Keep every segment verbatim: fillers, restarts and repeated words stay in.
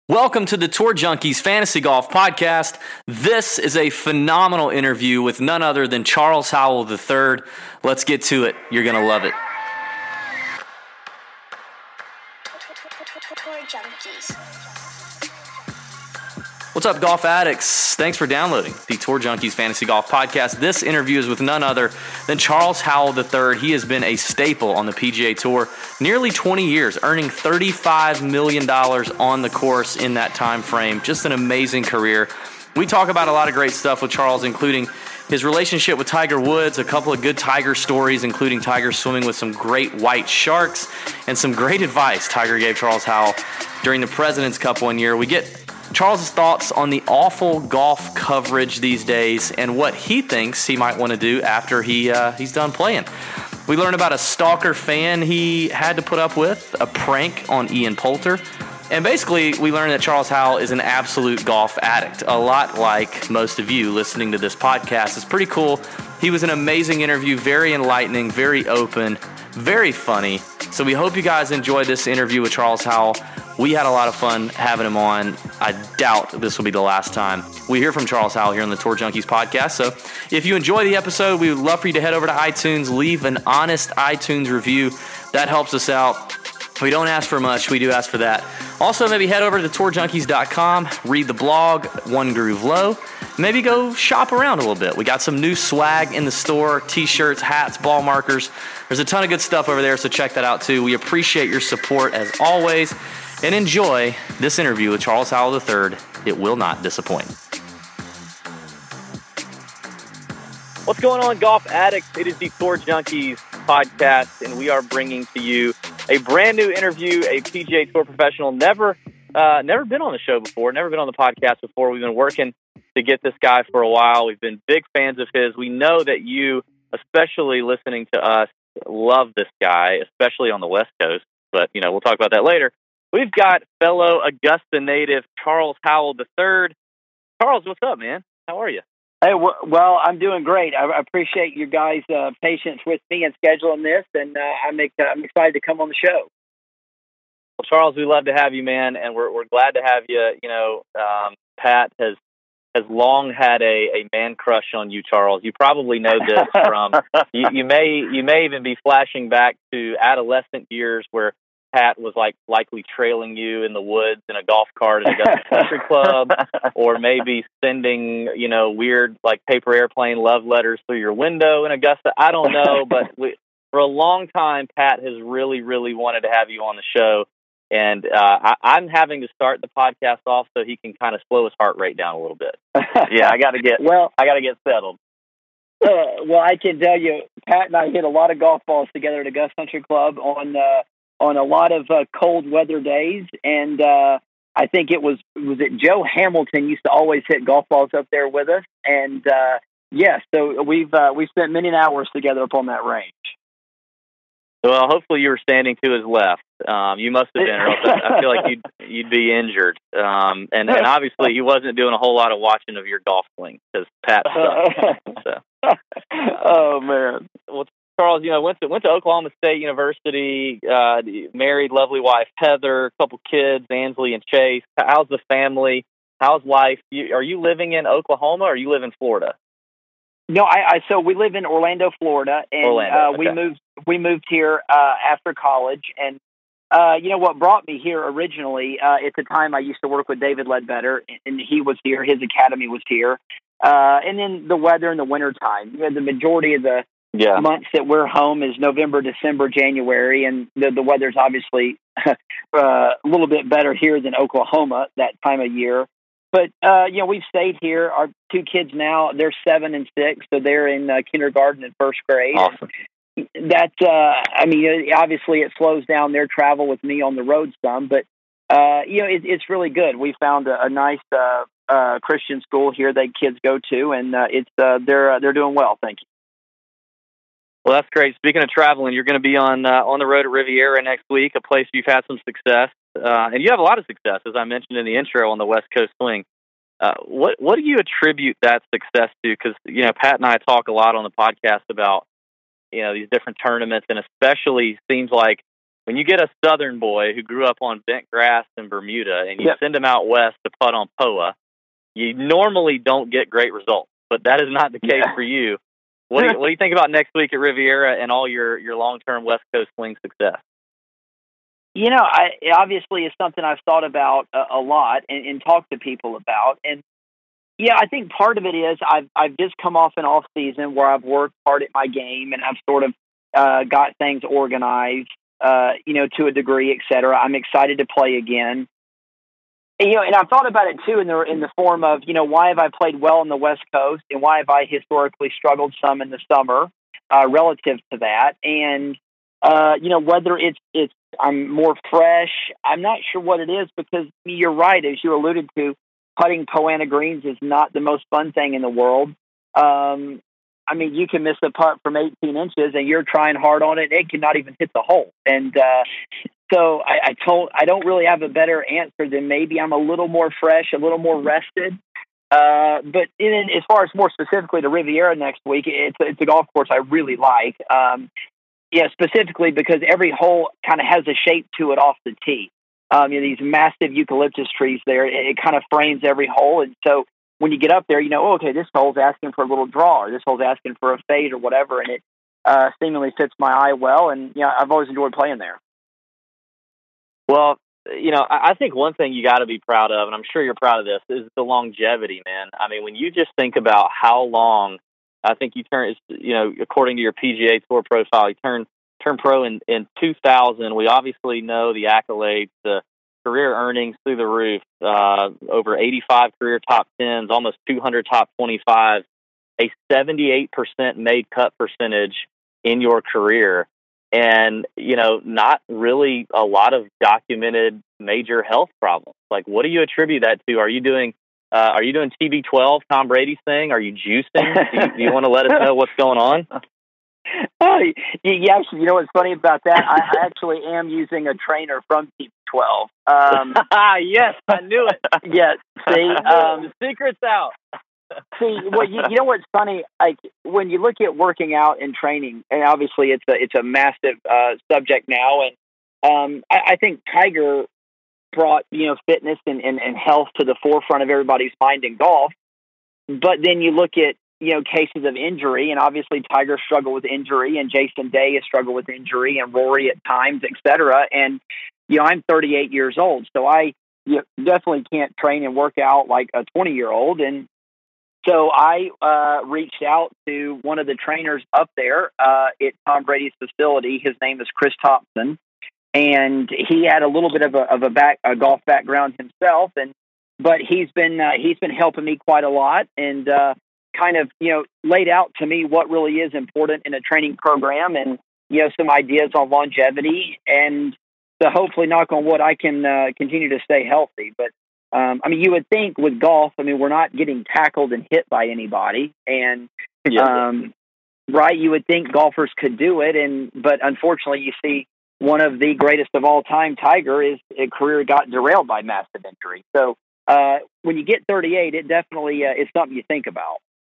Welcome to the Tour Junkies Fantasy Golf Podcast. This is a phenomenal interview with none other than Charles Howell the third. Let's get to it. You're going to love it. Tour Junkies. What's up, golf addicts? Thanks for downloading the Tour Junkies Fantasy Golf Podcast. This interview is with none other than Charles Howell the third. He has been a staple on the P G A Tour nearly twenty years, earning thirty-five million dollars on the course in that time frame. Just an amazing career. We talk about a lot of great stuff with Charles, including his relationship with Tiger Woods, a couple of good Tiger stories, including Tiger swimming with some great white sharks, and some great advice Tiger gave Charles Howell during the President's Cup one year. We get Charles' thoughts on the awful golf coverage these days and what he thinks he might want to do after he uh, he's done playing. We learn about a stalker fan he had to put up with, a prank on Ian Poulter, and basically we learn that Charles Howell is an absolute golf addict, a lot like most of you listening to this podcast. It's pretty cool. He was an amazing interview, very enlightening, very open, very funny. So we hope you guys enjoyed this interview with Charles Howell. We had a lot of fun having him on. I doubt this will be the last time we hear from Charles Howell here on the Tour Junkies podcast. So if you enjoy the episode, we would love for you to head over to iTunes, leave an honest iTunes review. That helps us out. We don't ask for much. We do ask for that. Also, maybe head over to tour junkies dot com, read the blog, One Groove Low. Maybe go shop around a little bit. We got some new swag in the store, t-shirts, hats, ball markers. There's a ton of good stuff over there, so check that out too. We appreciate your support as always. And enjoy this interview with Charles Howell the third. It will not disappoint. What's going on, golf addicts? It is the Tour Junkies podcast, and we are bringing to you a brand new interview, a P G A Tour professional, never uh, never been on the show before, never been on the podcast before. We've been working to get this guy for a while. We've been big fans of his. We know that you, especially listening to us, love this guy, especially on the West Coast, but you know we'll talk about that later. We've got fellow Augusta native Charles Howell the third. Charles, what's up, man? How are you? Hey, well, I'm doing great. I appreciate you guys' uh, patience with me and scheduling this, and uh, I'm, I'm excited to come on the show. Well, Charles, we love to have you, man, and we're we're glad to have you. You know, um, Pat has has long had a, a man crush on you, Charles. You probably know this from you, you may you may even be flashing back to adolescent years where Pat was like likely trailing you in the woods in a golf cart at Augusta Country Club, or maybe sending, you know, weird like paper airplane love letters through your window in Augusta. I don't know, but we, for a long time, Pat has really, really wanted to have you on the show. And uh, I, I'm having to start the podcast off so he can kind of slow his heart rate down a little bit. Yeah, I got to get well. I got to get settled. Uh, well, I can tell you, Pat and I hit a lot of golf balls together at Augusta Country Club on uh, on a lot of uh, cold weather days, and uh, I think it was was it Joe Hamilton used to always hit golf balls up there with us, and uh, yes, yeah, so we've uh, we spent many hours together up on that range. Well, hopefully you were standing to his left. Um, you must have been, or else I feel like you'd you'd be injured. Um, and, and obviously he wasn't doing a whole lot of watching of your golf swing because Pat sucked. So. Oh man. Well, Charles, you know, went to went to Oklahoma State University. Uh, married, lovely wife Heather, a couple kids, Ansley and Chase. How's the family? How's life? You, are you living in Oklahoma or you live in Florida? No, I, I so we live in Orlando, Florida, and Orlando, uh, okay. we moved we moved here uh, after college. And uh, you know what brought me here originally? Uh, at the time, I used to work with David Ledbetter, and he was here. His academy was here, uh, and then the weather in the wintertime. You know, the majority of the yeah. months that we're home is November, December, January, and the, the weather's obviously uh, a little bit better here than Oklahoma that time of year. But, uh, you know, we've stayed here. Our two kids now, they're seven and six, so they're in uh, kindergarten and first grade. Awesome. That, uh, I mean, obviously it slows down their travel with me on the road some, but, uh, you know, it, it's really good. We found a, a nice uh, uh, Christian school here that kids go to, and uh, it's uh, they're uh, they're doing well, thank you. Well, that's great. Speaking of traveling, you're going to be on uh, on the road at Riviera next week, a place you've had some success. Uh, and you have a lot of success, as I mentioned in the intro, on the West Coast swing. Uh, what what do you attribute that success to? Because, you know, Pat and I talk a lot on the podcast about, you know, these different tournaments, and especially seems like when you get a Southern boy who grew up on bent grass in Bermuda and you yep. send him out west to putt on P O A, you normally don't get great results. But that is not the case yeah. for you. What do you, what do you think about next week at Riviera and all your, your long-term West Coast swing success? You know, I, obviously it's something I've thought about a, a lot and, and talked to people about. And, yeah, I think part of it is I've, I've just come off an off season where I've worked hard at my game and I've sort of uh, got things organized, uh, you know, to a degree, et cetera. I'm excited to play again. And, you know, and I've thought about it, too, in the in the form of, you know, why have I played well on the West Coast and why have I historically struggled some in the summer uh, relative to that? And, uh, you know, whether it's, it's I'm more fresh, I'm not sure what it is because you're right, as you alluded to, putting Poana greens is not the most fun thing in the world. Um, I mean, you can miss a putt from eighteen inches and you're trying hard on it. It cannot even hit the hole. And, uh, So I, I told I don't really have a better answer than maybe I'm a little more fresh, a little more rested. Uh, but in, as far as more specifically to Riviera next week, it's it's a golf course I really like. Um, yeah, specifically because every hole kind of has a shape to it off the tee. Um, you know, these massive eucalyptus trees there, it, it kind of frames every hole, and so when you get up there, you know, oh, okay, this hole's asking for a little draw, or this hole's asking for a fade, or whatever, and it uh, seemingly fits my eye well. And yeah, you know, I've always enjoyed playing there. Well, you know, I think one thing you got to be proud of, and I'm sure you're proud of this, is the longevity, man. I mean, when you just think about how long, I think you turn, you know, according to your P G A Tour profile, you turn turn pro in, in two thousand. We obviously know the accolades, the career earnings through the roof, uh, over eighty-five career top tens, almost two hundred top twenty-fives, a seventy-eight percent made cut percentage in your career. And, you know, not really a lot of documented major health problems. Like, what do you attribute that to? Are you doing, uh, are you doing T B twelve, Tom Brady's thing? Are you juicing? Do you, do you want to let us know what's going on? Oh, yes. You know what's funny about that? I, I actually am using a trainer from T B twelve. Um, yes, I knew it. Yes. See, um, the secret's out. See, well, you, you know what's funny? Like when you look at working out and training, and obviously it's a it's a massive uh, subject now, and um, I, I think Tiger brought you know fitness and, and, and health to the forefront of everybody's mind in golf. But then you look at you know cases of injury, and obviously Tiger struggled with injury, and Jason Day has struggled with injury, and Rory at times, et cetera. And you know I'm thirty-eight years old, so I you know, definitely can't train and work out like a twenty-year-old, and so I uh, reached out to one of the trainers up there uh, at Tom Brady's facility. His name is Chris Thompson, and he had a little bit of a, of a back a golf background himself, and but he's been uh, he's been helping me quite a lot, and uh, kind of you know laid out to me what really is important in a training program, and you know some ideas on longevity, and so hopefully, knock on wood, I can uh, continue to stay healthy, but. Um, I mean, you would think with golf, I mean, we're not getting tackled and hit by anybody. And, yeah. um, right, you would think golfers could do it. And but unfortunately, you see one of the greatest of all time, Tiger, is a career got derailed by massive injury. So uh, when you get thirty-eight, it definitely uh, is something you think about.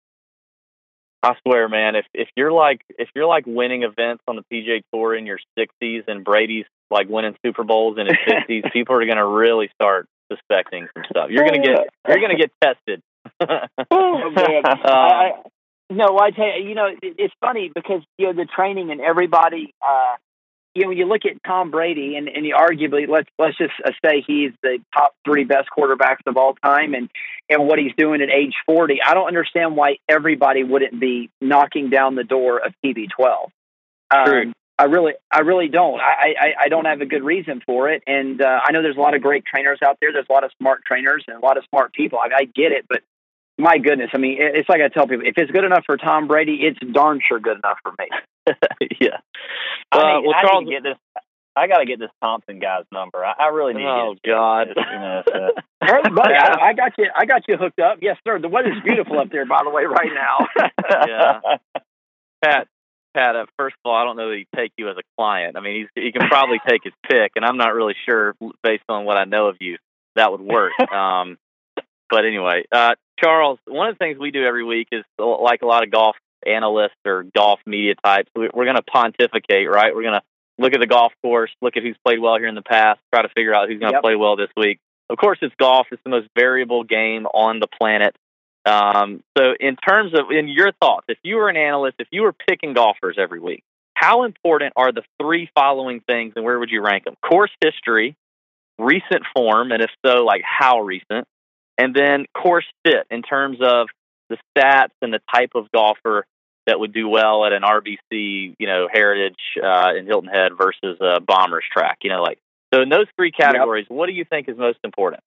I swear, man, if if you're like if you're like winning events on the P G A Tour in your sixties and Brady's like winning Super Bowls in his fifties, people are going to really start suspecting some stuff. You're gonna get you're gonna get tested. Oh, man. um, I, no, I tell you, you know, it, it's funny because you know the training and everybody. Uh, you know, when you look at Tom Brady and, and you arguably let's let's just say he's the top three best quarterbacks of all time, and and what he's doing at age forty, I don't understand why everybody wouldn't be knocking down the door of T B twelve. True. Um, I really, I really don't. I, I, I don't have a good reason for it, and uh, I know there's a lot of great trainers out there. There's a lot of smart trainers and a lot of smart people. I, I get it, but my goodness, I mean, it's like I tell people: if it's good enough for Tom Brady, it's darn sure good enough for me. Yeah. I Uh, need, well, I Charles, need to get this. I got to get this Thompson guy's number. I, I really need. Oh to get God. This, you know, so. Hey, buddy, I, I got you. I got you hooked up. Yes, sir. The weather's beautiful up there, by the way, right now. Yeah. Pat. Pat, uh, first of all, I don't know that he'd take you as a client. I mean, he's, he can probably take his pick, and I'm not really sure, based on what I know of you, that would work. Um, but anyway, uh, Charles, one of the things we do every week is, like a lot of golf analysts or golf media types, we, we're going to pontificate, right? We're going to look at the golf course, look at who's played well here in the past, try to figure out who's going to Yep. play well this week. Of course, it's golf. It's the most variable game on the planet. Um, so in terms of, in your thoughts, if you were an analyst, if you were picking golfers every week, how important are the three following things, and where would you rank them? Course history, recent form, and if so, like how recent, and then course fit in terms of the stats and the type of golfer that would do well at an R B C, you know, Heritage uh, in Hilton Head versus a Bombers track, you know, like, so in those three categories, yep. what do you think is most important?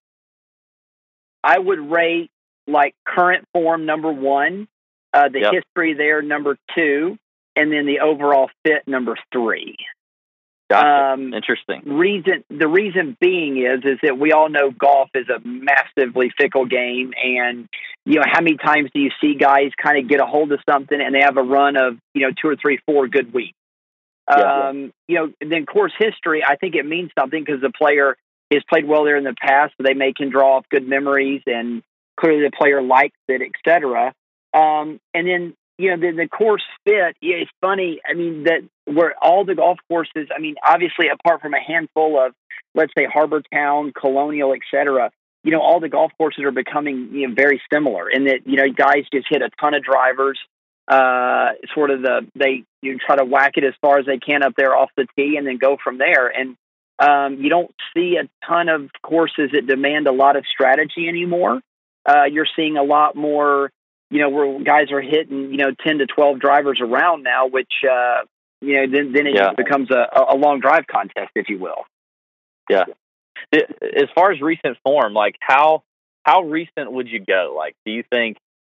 I would rate like current form number one, uh, the yep. history there number two, and then the overall fit number three. Gotcha. Um, Interesting. Reason the reason being is is that we all know golf is a massively fickle game, and you know how many times do you see guys kind of get a hold of something and they have a run of you know two or three, four good weeks. Yeah. Um, you know, then course history, I think it means something because the player has played well there in the past, so they may can draw off good memories, and clearly the player likes it, et cetera. Um, and then, you know, the, the course fit, yeah, it's funny. I mean, that where all the golf courses, I mean, obviously, apart from a handful of, let's say, Harbor Town, Colonial, et cetera, you know, all the golf courses are becoming you know, very similar in that, you know, guys just hit a ton of drivers. Uh, sort of the, they you try to whack it as far as they can up there off the tee and then go from there. And um, you don't see a ton of courses that demand a lot of strategy anymore. Uh, you're seeing a lot more, you know, where guys are hitting, you know, ten to twelve drivers around now, which, uh, you know, then, then it yeah. just becomes a, a long drive contest, if you will. Yeah. As far as recent form, like how, how recent would you go? Like, do you think,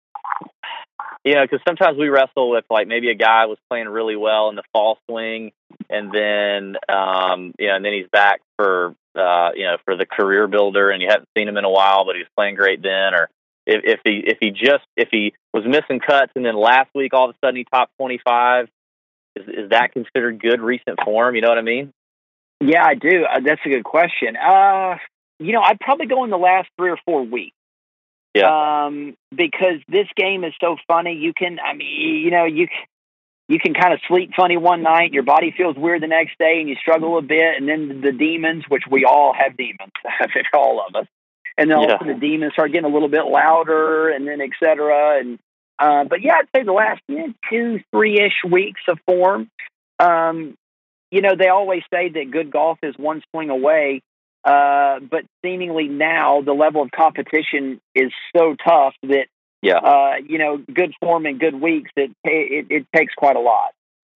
you know, because sometimes we wrestle with like maybe a guy was playing really well in the fall swing, and then um, you know, and then he's back for uh, you know for the career builder, and you haven't seen him in a while, but he's playing great then. Or if, if he if he just if he was missing cuts, and then last week all of a sudden he top twenty-five, is is that considered good recent form? You know what I mean? Yeah, I do. Uh, that's a good question. Uh, you know, I'd probably go in the last three or four weeks. Yeah. Um, because this game is so funny. You can, I mean, you know, you you can kind of sleep funny one night, your body feels weird the next day, and you struggle a bit, and then the demons, which we all have demons, all of us, and then all yeah. of a sudden the demons start getting a little bit louder, and then et cetera. And uh, but yeah, I'd say the last you know, two, three-ish weeks of form. Um, you know, they always say that good golf is one swing away. Uh, but seemingly now the level of competition is so tough that, yeah. uh, you know, good form and good weeks, it, it, it takes quite a lot.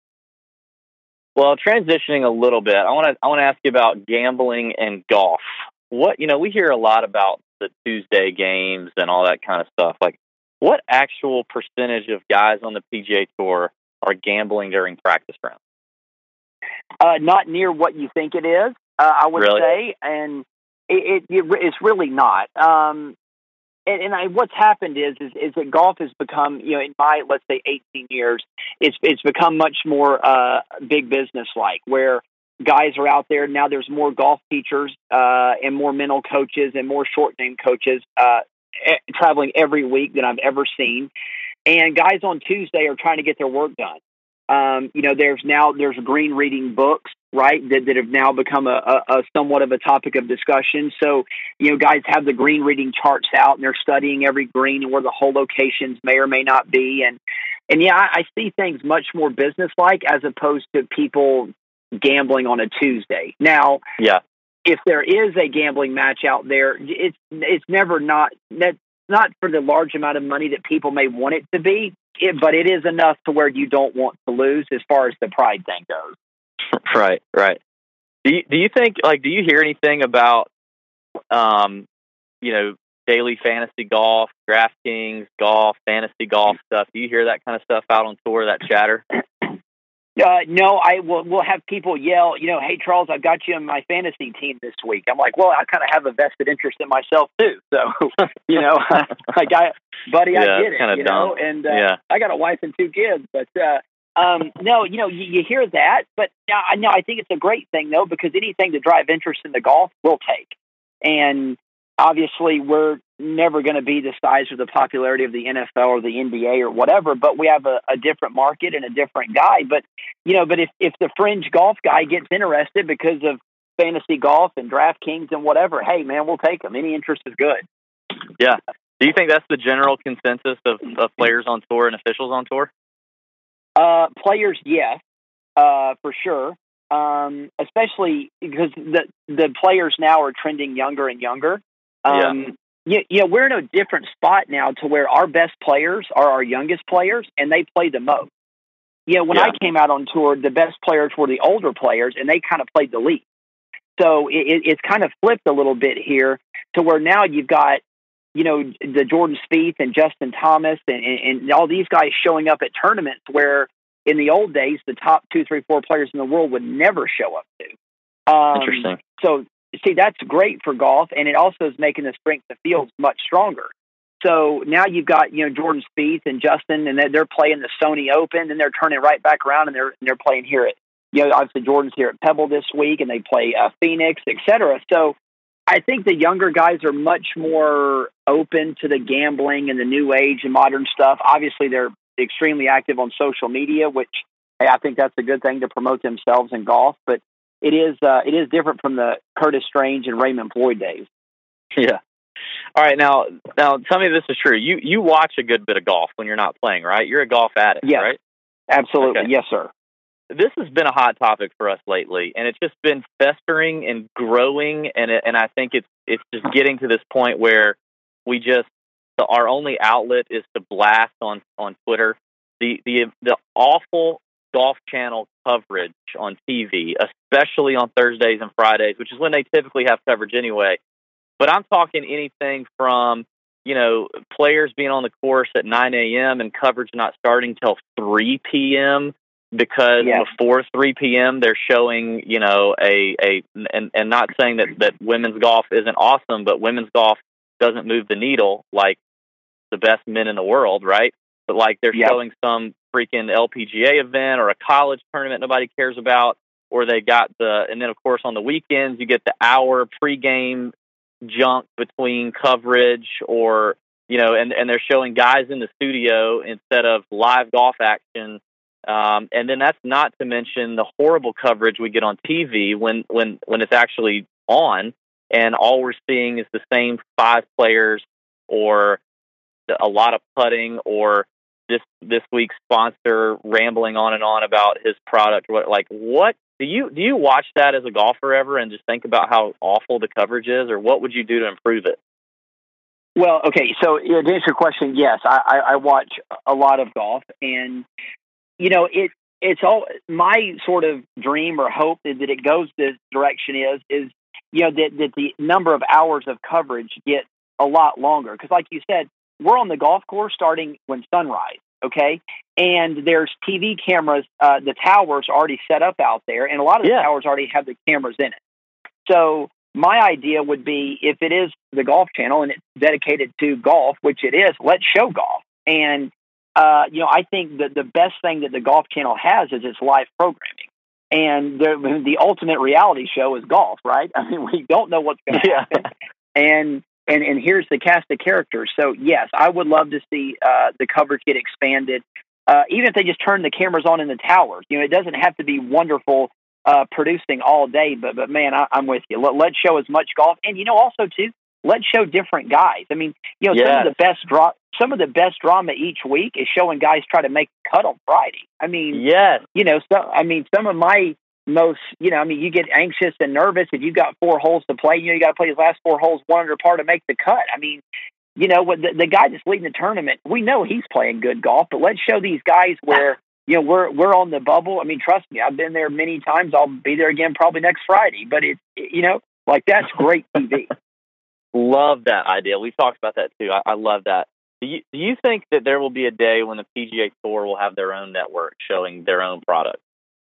Well, transitioning a little bit, I want to, I want to ask you about gambling and golf. What, you know, we hear a lot about the Tuesday games and all that kind of stuff. Like, what actual percentage of guys on the P G A Tour are gambling during practice rounds? Uh, not near what you think it is. Uh, I would really? say, and it, it, it's really not. Um, and and I, what's happened is, is is that golf has become, you know, in my let's say eighteen years, it's it's become much more uh, big business like, where guys are out there now. There's more golf teachers uh, and more mental coaches and more short game coaches uh, e- traveling every week than I've ever seen. And guys on Tuesday are trying to get their work done. Um, you know, there's now there's green reading books, right, that, that have now become a, a, a somewhat of a topic of discussion. So, you know, guys have the green reading charts out, and they're studying every green and where the hole locations may or may not be. And, and yeah, I, I see things much more business-like as opposed to people gambling on a Tuesday. Now, yeah, if there is a gambling match out there, it's it's never not that's not for the large amount of money that people may want it to be. It, but it is enough to where you don't want to lose as far as the pride thing goes. Right, right. Do you, do you think, like, do you hear anything about, um, you know, daily fantasy golf, DraftKings golf, fantasy golf stuff? Do you hear that kind of stuff out on tour, that chatter? Uh, no, I will. We'll have people yell, you know, "Hey Charles, I've got you on my fantasy team this week." I'm like, well, I kind of have a vested interest in myself too, so you know, like I, buddy, yeah, I get it, you dumb. know, and uh, yeah. I got a wife and two kids, but uh, um, no, you know, you, you hear that, but now I know I think it's a great thing though, because anything to drive interest in the golf, we'll take, and obviously we're never going to be the size or the popularity of the N F L or the N B A or whatever, but we have a, a different market and a different guy. But, you know, but if, if the fringe golf guy gets interested because of fantasy golf and DraftKings and whatever, hey, man, we'll take them. Any interest is good. Yeah. Do you think that's the general consensus of, of players on tour and officials on tour? Uh, players, yes, uh, for sure. Um, especially because the the players now are trending younger and younger. Um, yeah. Yeah, yeah, we're in a different spot now to where our best players are our youngest players, and they play the most. Yeah, when yeah. I came out on tour, the best players were the older players, and they kind of played the least. So it, it's kind of flipped a little bit here to where now you've got, you know, the Jordan Spieth and Justin Thomas and, and, and all these guys showing up at tournaments where in the old days, the top two, three, four players in the world would never show up to. Um, Interesting. So, see, that's great for golf, and it also is making the strength of the field much stronger. So now you've got, you know, Jordan Spieth and Justin, and they're playing the Sony Open, and they're turning right back around, and they're and they're playing here at, you know, obviously Jordan's here at Pebble this week, and they play uh, Phoenix, et cetera. So I think the younger guys are much more open to the gambling and the new age and modern stuff. Obviously, they're extremely active on social media, which hey, I think that's a good thing to promote themselves in golf, but It is uh, it is different from the Curtis Strange and Raymond Floyd days. Yeah. All right. Now, now tell me if this is true. You you watch a good bit of golf when you're not playing, right? You're a golf addict, yes, right? Absolutely. Okay. Yes, sir. This has been a hot topic for us lately, and it's just been festering and growing, and it, and I think it's it's just getting to this point where we just the, our only outlet is to blast on, on Twitter the the the awful Golf Channel coverage on T V, especially on Thursdays and Fridays, which is when they typically have coverage anyway. But I'm talking anything from, you know, players being on the course at nine a.m. and coverage not starting till three p.m. because yeah. before three p.m. they're showing, you know, a, a and, and not saying that, that women's golf isn't awesome, but women's golf doesn't move the needle like the best men in the world, right? But like they're yep. showing some freaking L P G A event or a college tournament nobody cares about, or they got the, and then of course on the weekends you get the hour pregame junk between coverage, or, you know, and, and they're showing guys in the studio instead of live golf action. Um, and then that's not to mention the horrible coverage we get on T V when, when, when it's actually on, and all we're seeing is the same five players or a lot of putting, or this this week's sponsor rambling on and on about his product. What like what do you do you watch that as a golfer ever and just think about how awful the coverage is, or what would you do to improve it? Well, okay, so you know, to answer your question, yes, I, I, I watch a lot of golf, and you know it it's all my sort of dream or hope that, that it goes this direction is is you know that that the number of hours of coverage get a lot longer, because like you said, we're on the golf course starting when sunrise, okay? And there's T V cameras. Uh, the towers are already set up out there, and a lot of the yeah. towers already have the cameras in it. So my idea would be, if it is the Golf Channel and it's dedicated to golf, which it is, let's show golf. And, uh, you know, I think that the best thing that the Golf Channel has is its live programming. And the, the ultimate reality show is golf, right? I mean, we don't know what's going to yeah. happen. And And and here's the cast of characters. So, yes, I would love to see uh, the coverage get expanded, uh, even if they just turn the cameras on in the towers. You know, it doesn't have to be wonderful uh, producing all day, but, but man, I, I'm with you. Let, let's show as much golf. And, you know, also, too, let's show different guys. I mean, you know, yes. some of the best dra- some of the best drama each week is showing guys try to make the cut on Friday. I mean, yes. you know, so, I mean, some of my most, you know, I mean, you get anxious and nervous if you've got four holes to play. You know, you got to play these last four holes one under par to make the cut. I mean, you know, the, the guy that's leading the tournament, we know he's playing good golf, but let's show these guys where, you know, we're we're on the bubble. I mean, trust me, I've been there many times. I'll be there again probably next Friday. But it's, you know, like that's great T V. Love that idea. We've talked about that too. I, I love that. Do you do you think that there will be a day when the P G A Tour will have their own network showing their own product?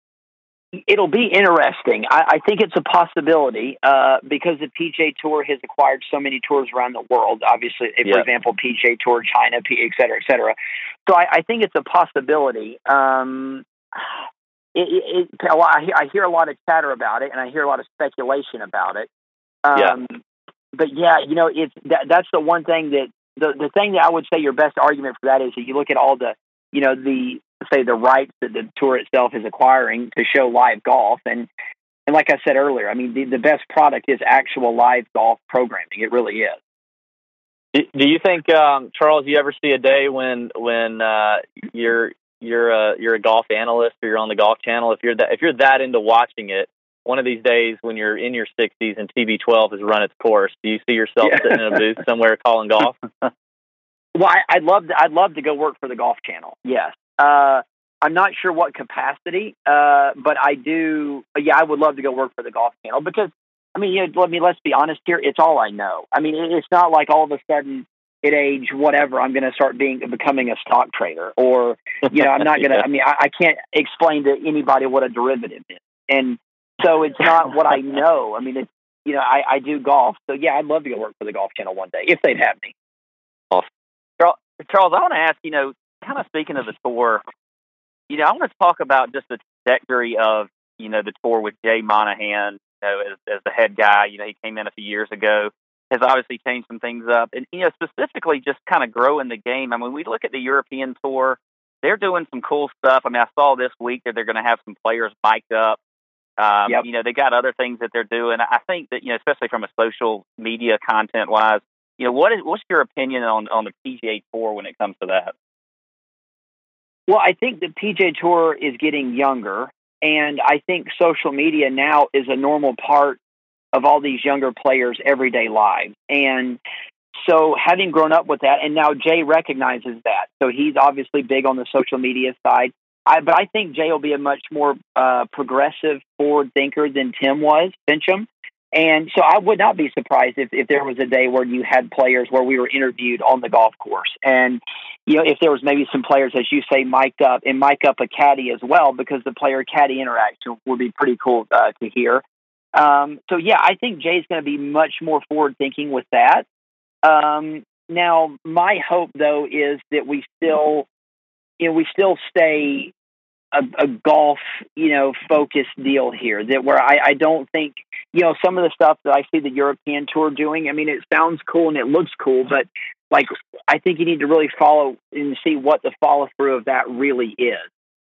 It'll be interesting. I, I think it's a possibility uh, because the P G A Tour has acquired so many tours around the world. Obviously, for yeah. example, P G A Tour China, et cetera, et cetera. So I, I think it's a possibility. Um, it, it, it, I, I hear a lot of chatter about it, and I hear a lot of speculation about it. Um, yeah. but yeah, you know, it's that, that's the one thing that the the thing that I would say your best argument for that is that you look at all the, you know, the say the rights that the tour itself is acquiring to show live golf, and and like I said earlier, I mean, the, the best product is actual live golf programming. It really is. Do you think, um, Charles, you ever see a day when when uh, you're you're a you're a golf analyst or you're on the Golf Channel? If you're that if you're that into watching it, one of these days when you're in your sixties and T V twelve has run its course, do you see yourself yeah. sitting in a booth somewhere calling golf? Well, I, I'd love to, I'd love to go work for the Golf Channel. Yes, uh, I'm not sure what capacity, uh, but I do. Yeah, I would love to go work for the Golf Channel because. I mean, you know, let me let's be honest here. It's all I know. I mean, it's not like all of a sudden at age whatever I'm going to start being becoming a stock trader, or you know, I'm not going to. yeah. I mean, I, I can't explain to anybody what a derivative is, and so it's not what I know. I mean, it's you know, I, I do golf, so yeah, I'd love to go work for the Golf Channel one day if they'd have me. Awesome. Charles, I want to ask you know, kind of speaking of the tour, you know, I want to talk about just the trajectory of you know the tour with Jay Monahan. You know, as, as the head guy, you know, he came in a few years ago, has obviously changed some things up. And, you know, specifically just kind of growing the game. I mean, we look at the European Tour, they're doing some cool stuff. I mean, I saw this week that they're going to have some players mic'd up. Um, yep. You know, they got other things that they're doing. I think that, you know, especially from a social media content-wise, you know, what is what's your opinion on, on the P G A Tour when it comes to that? Well, I think the P G A Tour is getting younger. And I think social media now is a normal part of all these younger players' everyday lives. And so having grown up with that, and now Jay recognizes that. So he's obviously big on the social media side. I, but I think Jay will be a much more uh, progressive, forward thinker than Tim was, Fincham. And so I would not be surprised if, if there was a day where you had players where we were interviewed on the golf course. And, you know, if there was maybe some players, as you say, mic'd up and mic up a caddy as well, because the player-caddy interaction would be pretty cool uh, to hear. Um, so, yeah, I think Jay's going to be much more forward-thinking with that. Um, now, my hope, though, is that we still, you know, we still stay A, a golf, you know, focused deal here that where I, I don't think, you know, some of the stuff that I see the European Tour doing, I mean, it sounds cool and it looks cool, but like, I think you need to really follow and see what the follow through of that really is.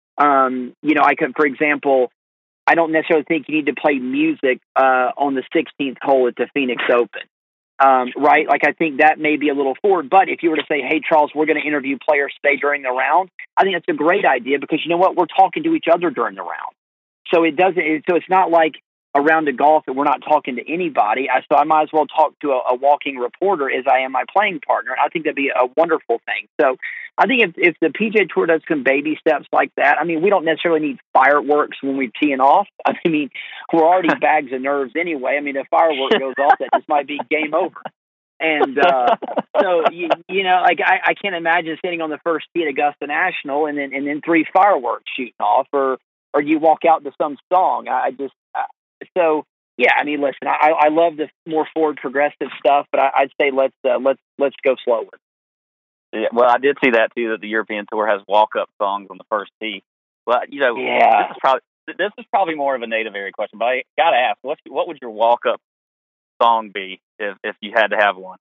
Um, you know, I could, for example, I don't necessarily think you need to play music, uh, on the sixteenth hole at the Phoenix Open. Um, right? Like, I think that may be a little forward, but if you were to say, hey, Charles, we're going to interview players today during the round, I think that's a great idea because you know what? We're talking to each other during the round. So it doesn't, it, so it's not like a round of golf that we're not talking to anybody. I, so I might as well talk to a, a walking reporter as I am my playing partner. And I think that'd be a wonderful thing. So I think if, if the P G A Tour does some baby steps like that, I mean, we don't necessarily need fireworks when we're teeing off. I mean, we're already bags of nerves anyway. I mean, if firework goes off, that just might be game over. And uh, so, you, you know, like I, I can't imagine sitting on the first tee at Augusta National and then and then three fireworks shooting off, or or you walk out to some song. I, I just uh, so yeah. I mean, listen, I, I love the more forward progressive stuff, but I, I'd say let's uh, let's let's go slower. Yeah, well, I did see that too. That the European Tour has walk-up songs on the first tee. Well, you know, yeah. this is probably this is probably more of a native area question, but I got to ask, what what would your walk-up song be if if you had to have one?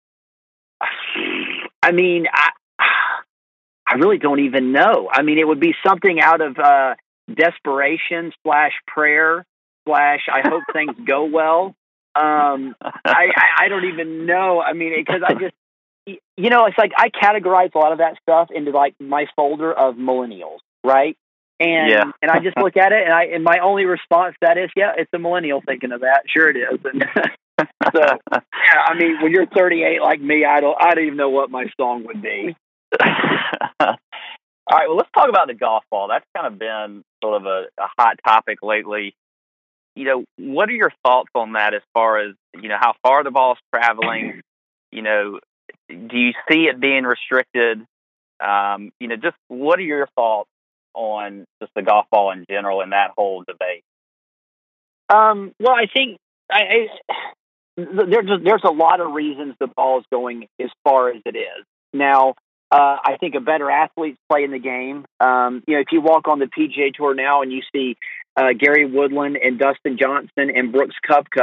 I mean, I I really don't even know. I mean, it would be something out of uh, desperation slash prayer slash I hope things go well. Um, I, I I don't even know. I mean, because I just. You know, it's like I categorize a lot of that stuff into like my folder of millennials, right? And yeah. and I just look at it, and I and my only response to that is, yeah, it's a millennial thinking of that. Sure, it is. And so, yeah, I mean, when you're thirty-eight like me, I don't, I don't even know what my song would be. All right, well, let's talk about the golf ball. That's kind of been sort of a, a hot topic lately. You know, what are your thoughts on that as far as, you know, how far the ball's traveling? You know, do you see it being restricted? Um, you know, just what are your thoughts on just the golf ball in general and that whole debate? Um, well, I think I, I, there's a, there's a lot of reasons the ball is going as far as it is. Now, uh, I think a better athletes play in the game. Um, you know, if you walk on the P G A Tour now and you see uh, Gary Woodland and Dustin Johnson and Brooks Koepka,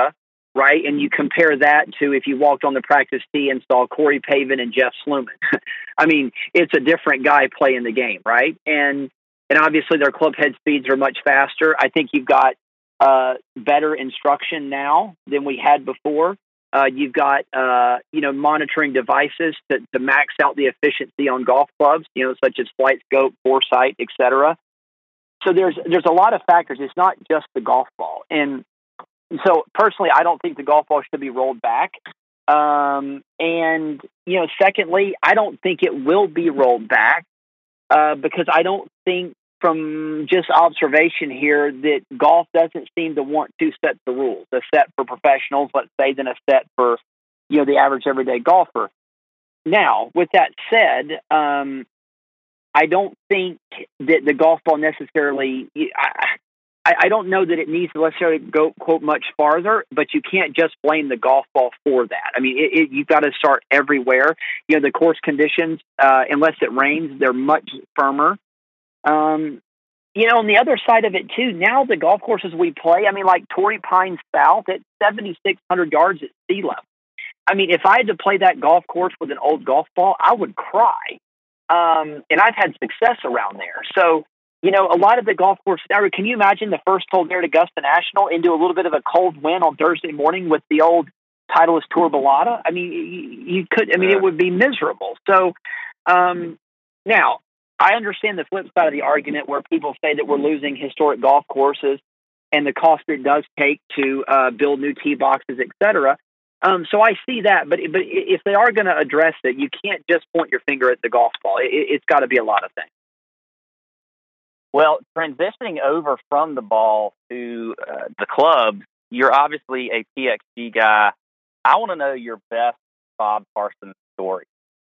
right? And you compare that to if you walked on the practice tee and saw Corey Pavin and Jeff Sluman. I mean, it's a different guy playing the game, right? And and obviously their club head speeds are much faster. I think you've got uh, better instruction now than we had before. Uh, you've got, uh, you know, monitoring devices to, to max out the efficiency on golf clubs, you know, such as flight scope, foresight, et cetera. So there's there's a lot of factors. It's not just the golf ball. And so personally, I don't think the golf ball should be rolled back. Um, and, you know, secondly, I don't think it will be rolled back uh, because I don't think from just observation here that golf doesn't seem to want two sets of rules, a set for professionals, let's say, then a set for, you know, the average everyday golfer. Now, with that said, um, I don't think that the golf ball necessarily, I, I don't know that it needs to necessarily go, quote, much farther, but you can't just blame the golf ball for that. I mean, it, it, you've got to start everywhere. You know, the course conditions, uh, unless it rains, they're much firmer. Um, you know, on the other side of it too, now the golf courses we play, I mean, like Torrey Pines South at seventy-six hundred yards at sea level. I mean, if I had to play that golf course with an old golf ball, I would cry. Um, and I've had success around there. So, you know, a lot of the golf courses, can you imagine the first hole there at Augusta National into a little bit of a cold wind on Thursday morning with the old Titleist Tour Balata? I mean, you, you could, I mean, it would be miserable. So, um, now, I understand the flip side of the argument where people say that we're losing historic golf courses and the cost it does take to uh, build new tee boxes, et cetera. Um, so I see that, but but if they are going to address it, you can't just point your finger at the golf ball. It, it's got to be a lot of things. Well, transitioning over from the ball to uh, the club, you're obviously a P X G guy. I want to know your best Bob Parsons story.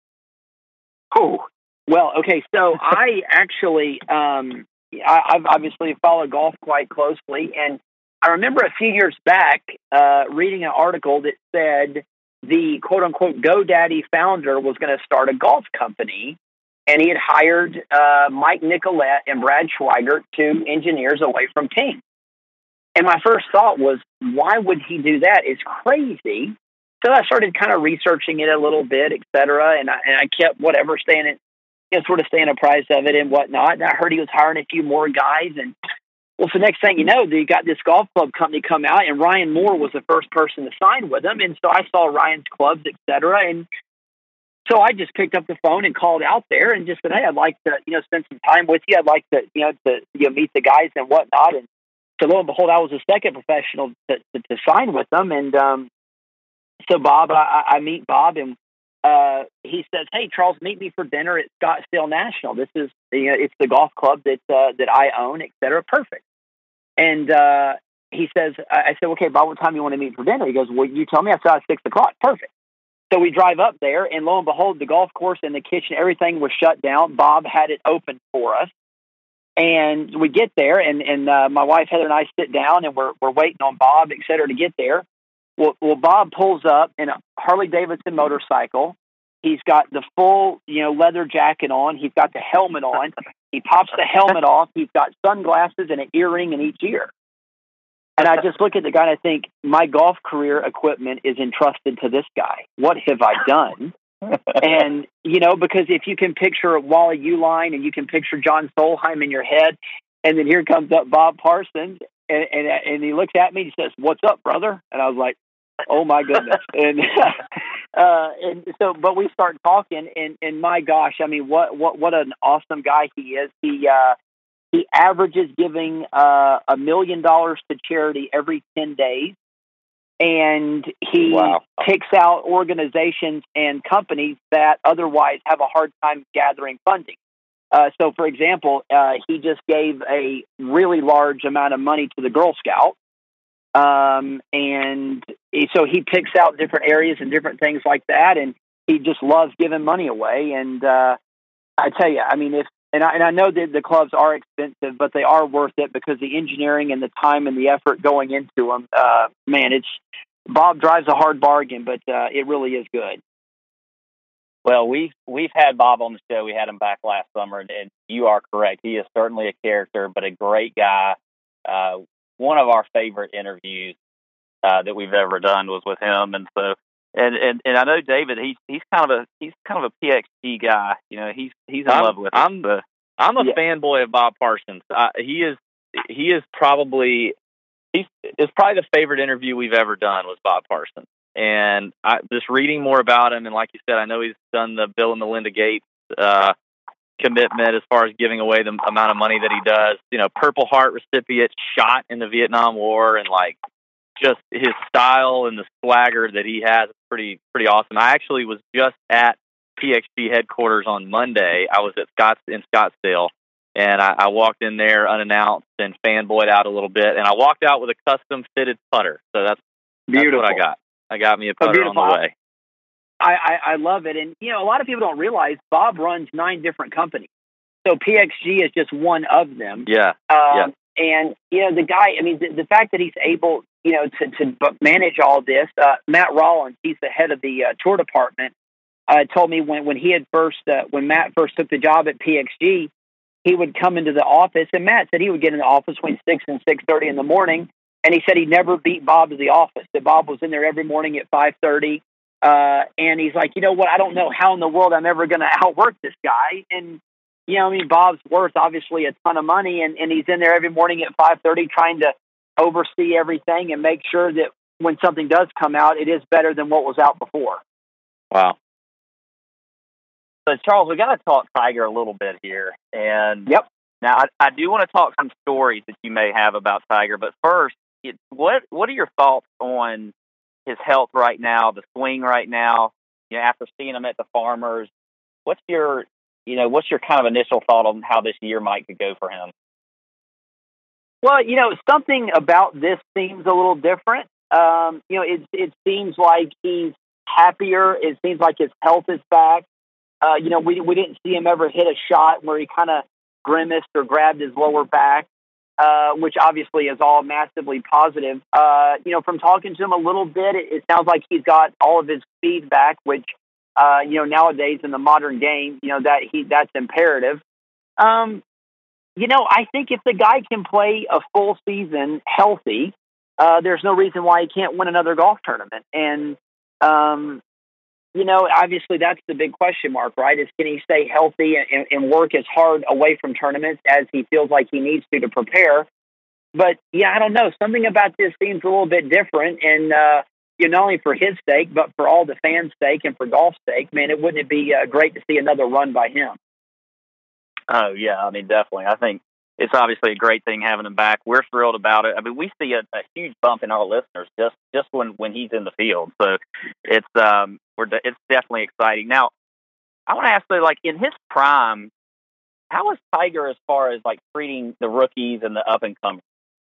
Oh, well, okay. So I actually, um, I, I've obviously followed golf quite closely, and I remember a few years back uh, reading an article that said the quote-unquote GoDaddy founder was going to start a golf company, and he had hired uh, Mike Nicolette and Brad Schweigert, two engineers away from Ting. And my first thought was, why would he do that? It's crazy. So I started kind of researching it a little bit, et cetera, and I, and I kept whatever staying in, you know, sort of staying apprised of it and whatnot. And I heard he was hiring a few more guys, and well, so next thing you know, you got this golf club company come out, and Ryan Moore was the first person to sign with them. And so I saw Ryan's clubs, et cetera. And so I just picked up the phone and called out there and just said, hey, I'd like to, you know, spend some time with you. I'd like to, you know, to you know, meet the guys and whatnot. And so lo and behold, I was the second professional to, to, to sign with them. And um, so Bob, I, I meet Bob, and uh, he says, hey, Charles, meet me for dinner at Scottsdale National. This is, you know, it's the golf club that uh, that I own, et cetera. Perfect. And uh, he says, I said, okay, Bob, what time do you want to meet for dinner? He goes, well, you tell me. I said, six o'clock. Perfect. So we drive up there, and lo and behold, the golf course and the kitchen, everything was shut down. Bob had it open for us. And we get there, and, and uh, my wife, Heather, and I sit down, and we're we're waiting on Bob, et cetera, to get there. Well, well, Bob pulls up in a Harley-Davidson motorcycle. He's got the full, you know, leather jacket on. He's got the helmet on. He pops the helmet off. He's got sunglasses and an earring in each ear. And I just look at the guy and I think, my golf career equipment is entrusted to this guy. What have I done? And, you know, because if you can picture Wally Uline and you can picture John Solheim in your head, and then here comes up Bob Parsons, and, and, and he looks at me and he says, what's up, brother? And I was like, oh my goodness. And, uh, and so, but we start talking, and, and my gosh, I mean, what, what, what an awesome guy he is. He, uh, he averages giving, uh, a million dollars to charity every ten days. And he wow. picks out organizations and companies that otherwise have a hard time gathering funding. Uh, so for example, uh, he just gave a really large amount of money to the Girl Scouts. Um, and so he picks out different areas and different things like that. And he just loves giving money away. And, uh, I tell you, I mean, if, and I, and I know that the clubs are expensive, but they are worth it because the engineering and the time and the effort going into them, uh, man, it's, Bob drives a hard bargain, but, uh, it really is good. Well, we've, we've had Bob on the show. We had him back last summer, and, and you are correct. He is certainly a character, but a great guy. Uh, one of our favorite interviews. uh, that we've ever done was with him. And so, and, and, and I know David, he's, he's kind of a, he's kind of a P X G guy. You know, he's, he's in I'm, love with I'm, it. So. I'm a Yeah. fanboy of Bob Parsons. Uh, he is, he is probably, he's, it's probably the favorite interview we've ever done was Bob Parsons. And I, just reading more about him, and like you said, I know he's done the Bill and Melinda Gates uh, commitment as far as giving away the amount of money that he does. You know, Purple Heart recipient, shot in the Vietnam War, and like just his style and the swagger that he has is pretty pretty awesome. I actually was just at P X G headquarters on Monday. I was at Scotts in Scottsdale, and I, I walked in there unannounced and fanboyed out a little bit, and I walked out with a custom fitted putter. So that's Beautiful. That's what I got. I got me a putter oh, on the way. I, I, I love it. And, you know, a lot of people don't realize Bob runs nine different companies. So P X G is just one of them. Yeah. Um, yeah. And, you know, the guy, I mean, the, the fact that he's able, you know, to, to manage all this, uh, Matt Rollins, he's the head of the uh, tour department, uh, told me when, when he had first, uh, when Matt first took the job at P X G, he would come into the office, and Matt said he would get in the office between six and six thirty in the morning, and he said he never beat Bob to the office, that Bob was in there every morning at five thirty, uh, and he's like, you know what, I don't know how in the world I'm ever going to outwork this guy, and, you know, I mean, Bob's worth obviously a ton of money, and, and he's in there every morning at five thirty trying to oversee everything and make sure that when something does come out, it is better than what was out before. Wow. So, Charles, we got to talk Tiger a little bit here. And Yep. now I, I do want to talk some stories that you may have about Tiger. But first, it, what what are your thoughts on his health right now, the swing right now? You know, after seeing him at the Farmers, what's your you know what's your kind of initial thought on how this year might could go for him? Well, you know, something about this seems a little different. Um, you know, it it seems like he's happier. It seems like his health is back. Uh, you know, we we didn't see him ever hit a shot where he kind of grimaced or grabbed his lower back, uh, which obviously is all massively positive. Uh, you know, from talking to him a little bit, it, it sounds like he's got all of his speed back, which, uh, you know, nowadays in the modern game, you know, that he that's imperative. Um, you know, I think if the guy can play a full season healthy, uh, there's no reason why he can't win another golf tournament. And, um, you know, obviously that's the big question mark, right? Is can he stay healthy and, and work as hard away from tournaments as he feels like he needs to to prepare? But, yeah, I don't know. Something about this seems a little bit different. And, uh, you know, not only for his sake, but for all the fans' sake and for golf's sake, man, it wouldn't it be uh, great to see another run by him? Oh, yeah, I mean, definitely. I think it's obviously a great thing having him back. We're thrilled about it. I mean, we see a, a huge bump in our listeners just, just when, when he's in the field. So it's um we're de- it's definitely exciting. Now, I want to ask you, like, in his prime, how is Tiger as far as like treating the rookies and the up and comers?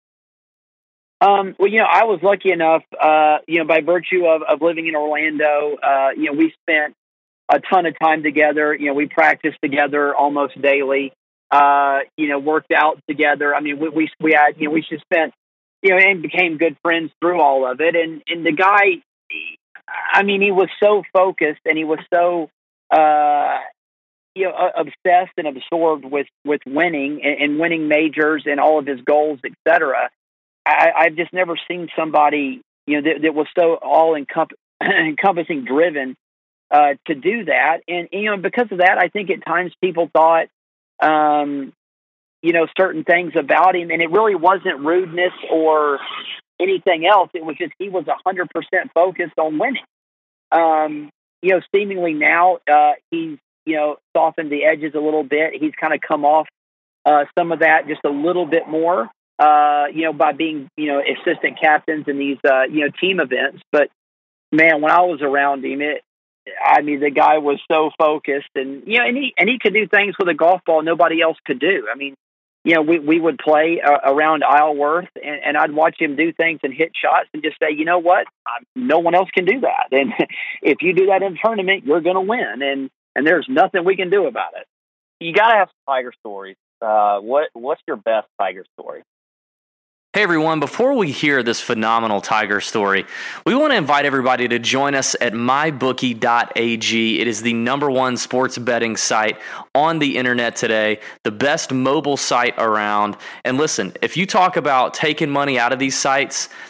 Um, well, you know, I was lucky enough, uh, you know, by virtue of, of living in Orlando, uh, you know, we spent a ton of time together. You know, we practiced together almost daily. Uh, you know, worked out together. I mean, we, we, we had, you know, we just spent, you know, and became good friends through all of it. And, and the guy, I mean, he was so focused and he was so, uh, you know, obsessed and absorbed with, with winning and, and winning majors and all of his goals, et cetera. I, I've just never seen somebody, you know, that, that was so all encomp- encompassing driven, uh, to do that. And, you know, because of that, I think at times people thought, Um, you know, certain things about him, and it really wasn't rudeness or anything else. It was just he was one hundred percent focused on winning. Um, you know, seemingly now uh, he's, you know, softened the edges a little bit. He's kind of come off uh, some of that just a little bit more, uh, you know, by being, you know, assistant captains in these, uh, you know, team events. But, man, when I was around him, it, I mean, the guy was so focused, and you know, and he and he could do things with a golf ball nobody else could do. I mean, you know, we we would play uh, around Isleworth, and, and I'd watch him do things and hit shots, and just say, you know what, I, no one else can do that. And if you do that in a tournament, you're going to win, and and there's nothing we can do about it. You got to have some Tiger stories. Uh, what what's your best Tiger story? Hey everyone, before we hear this phenomenal Tiger story, we want to invite everybody to join us at my bookie dot a g. It is the number one sports betting site on the internet today, the best mobile site around. And listen, if you talk about taking money out of these sites,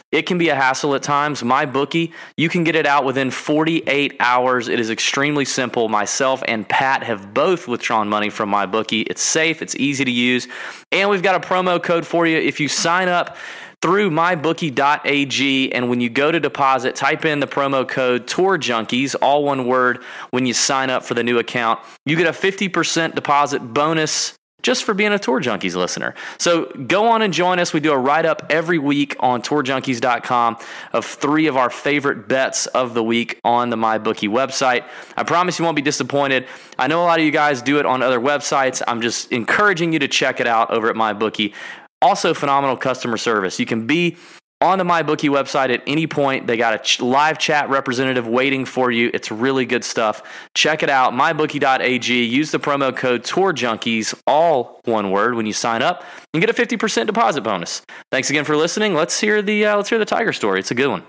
It can be a hassle at times. MyBookie, you can get it out within forty-eight hours. It is extremely simple. Myself and Pat have both withdrawn money from MyBookie. It's safe. It's easy to use. And we've got a promo code for you. If you sign up through my bookie dot a g, and when you go to deposit, type in the promo code Tour Junkies, all one word, when you sign up for the new account. You get a fifty percent deposit bonus just for being a Tour Junkies listener. So go on and join us. We do a write-up every week on tour junkies dot com of three of our favorite bets of the week on the MyBookie website. I promise you won't be disappointed. I know a lot of you guys do it on other websites. I'm just encouraging you to check it out over at MyBookie. Also, phenomenal customer service. You can be on the MyBookie website at any point. They got a ch- live chat representative waiting for you. It's really good stuff. Check it out, my bookie dot a g. Use the promo code Tour Junkies, all one word, when you sign up, and get a fifty percent deposit bonus. Thanks again for listening. Let's hear the uh, let's hear the Tiger story. It's a good one.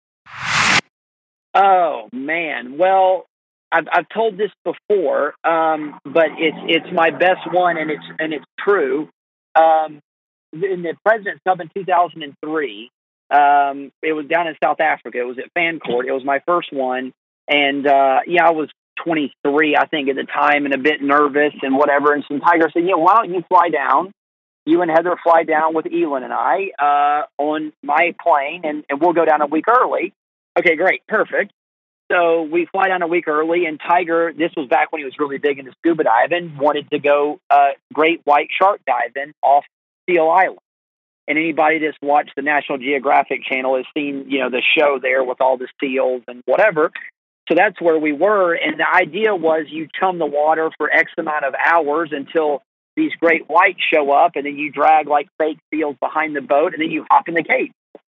Oh man, well, I've I've told this before, um, but it's it's my best one, and it's and it's true. Um, in the President's Cup in two thousand three. Um, it was down in South Africa. It was at Fancourt. It was my first one. And, uh, yeah, I was twenty-three, I think, at the time, and a bit nervous and whatever. And some Tiger said, yeah, why don't you fly down? You and Heather fly down with Elin and I, uh, on my plane, and, and we'll go down a week early. Okay, great. Perfect. So we fly down a week early, and Tiger, this was back when he was really big into scuba diving, wanted to go, uh, great white shark diving off Seal Island. And anybody that's watched the National Geographic Channel has seen, you know, the show there with all the seals and whatever. So that's where we were. And the idea was you chum the water for X amount of hours until these great whites show up, and then you drag like fake seals behind the boat, and then you hop in the cave.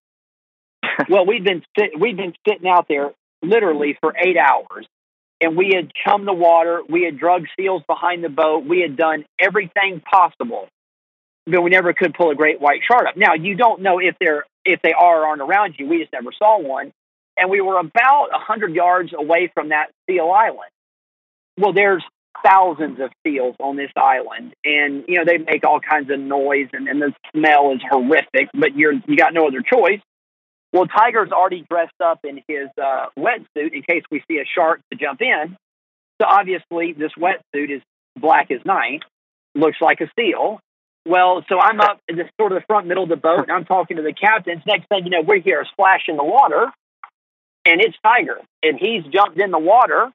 Well, we'd been sit- we'd been sitting out there literally for eight hours, and we had chummed the water. We had drug seals behind the boat. We had done everything possible. But we never could pull a great white shark up. Now, you don't know if they're if they are or aren't around you. We just never saw one. And we were about one hundred yards away from that seal island. Well, there's thousands of seals on this island. And, you know, they make all kinds of noise, and, and the smell is horrific, but you're you got no other choice. Well, Tiger's already dressed up in his uh, wetsuit in case we see a shark to jump in. So, obviously, this wetsuit is black as night, looks like a seal. Well, so I'm up in the sort of the front middle of the boat, and I'm talking to the captains. Next thing you know, we're here, a splash in the water, and it's Tiger. And he's jumped in the water,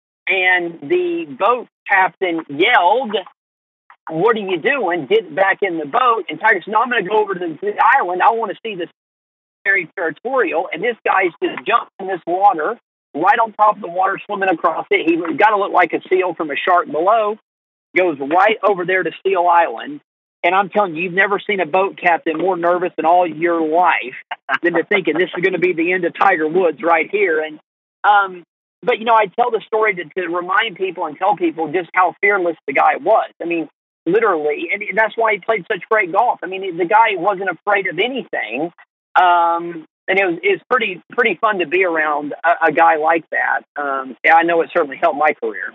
and the boat captain yelled, "What are you doing? Get back in the boat." And Tiger said, "No, I'm going to go over to the, the island. I want to see this very territorial." And this guy's just jumped in this water, right on top of the water, swimming across it. He got to look like a seal from a shark below, goes right over there to Seal Island. And I'm telling you, you've never seen a boat captain more nervous in all your life than to thinking this is going to be the end of Tiger Woods right here. And, um, but you know, I tell the story to, to remind people and tell people just how fearless the guy was. I mean, literally, and that's why he played such great golf. I mean, the guy wasn't afraid of anything. Um, and it was, it was pretty, pretty fun to be around a, a guy like that. Um, yeah, I know it certainly helped my career.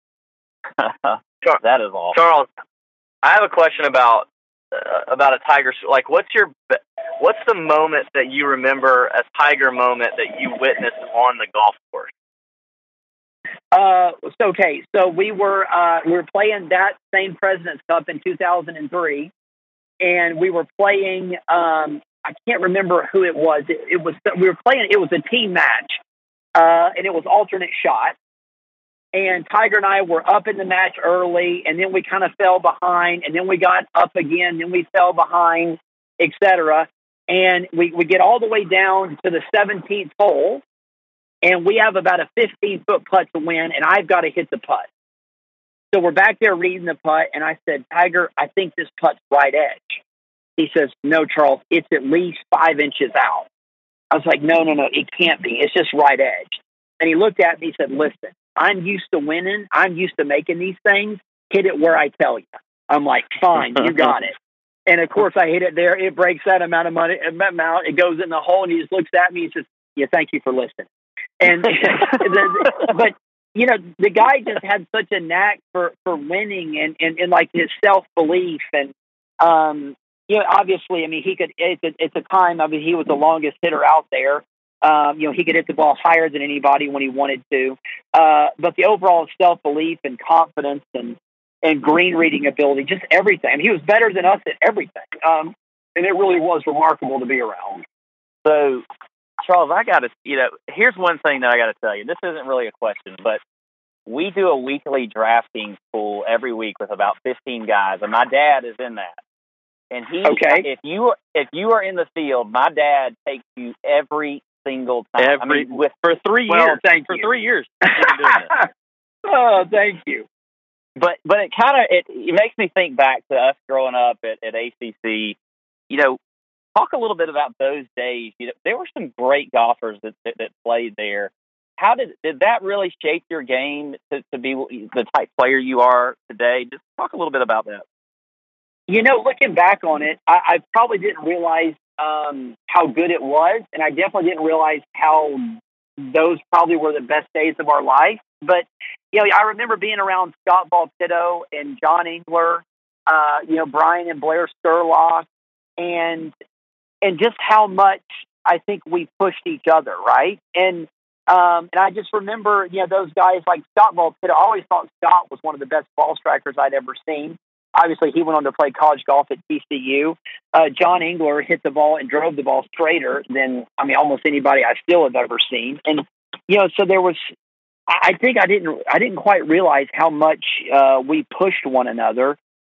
That is awesome. Charles, I have a question about uh, about a Tiger. Like, what's your what's the moment that you remember, a Tiger moment that you witnessed on the golf course? Uh, so, okay, so we were uh, we were playing that same President's Cup in two thousand three, and we were playing. Um, I can't remember who it was. It, it was we were playing. It was a team match, uh, and it was alternate shot. And Tiger and I were up in the match early, and then we kind of fell behind, and then we got up again, then we fell behind, et cetera. And we, we get all the way down to the seventeenth hole, and we have about a fifteen-foot putt to win, and I've got to hit the putt. So we're back there reading the putt, and I said, "Tiger, I think this putt's right edge." He says, "No, Charles, it's at least five inches out." I was like, no, no, no, it can't be. It's just right edge. And he looked at me and said, "Listen, I'm used to winning. I'm used to making these things. Hit it where I tell you." I'm like, "Fine, you got it." And of course, I hit it there. It breaks that amount of money, amount. It goes in the hole, and he just looks at me and says, "Yeah, thank you for listening." And the, but you know, the guy just had such a knack for, for winning and, and, and like his self belief, and um, you know, obviously, I mean, he could. It's a, it's a time. I mean, he was the longest hitter out there. Um, you know, he could hit the ball higher than anybody when he wanted to. Uh, but the overall self belief and confidence and and green reading ability, just everything. I mean, he was better than us at everything. Um, and it really was remarkable to be around. So, Charles, I got to, you know, here's one thing that I got to tell you. This isn't really a question, but we do a weekly drafting pool every week with about fifteen guys, and my dad is in that. And he, okay. if you if you are in the field, my dad takes you every single time. Every I mean, with for three well, years. Thank for you. three years. Oh, thank you. But but it kind of it, it makes me think back to us growing up at, at A C C. You know, talk a little bit about those days. You know, there were some great golfers that that, that played there. How did did that really shape your game to, to be the type player you are today? Just talk a little bit about that. You know, looking back on it, I, I probably didn't realize um, how good it was, and I definitely didn't realize how those probably were the best days of our life. But, you know, I remember being around Scott Valtito and John Engler, uh, you know, Brian and Blair Sturlock, and and just how much I think we pushed each other, right? And um, and I just remember, you know, those guys like Scott Valtito. I always thought Scott was one of the best ball strikers I'd ever seen. Obviously, he went on to play college golf at T C U. Uh, John Engler hit the ball and drove the ball straighter than, I mean, almost anybody I still have ever seen. And, you know, so there was, I think I didn't, I didn't quite realize how much uh, we pushed one another.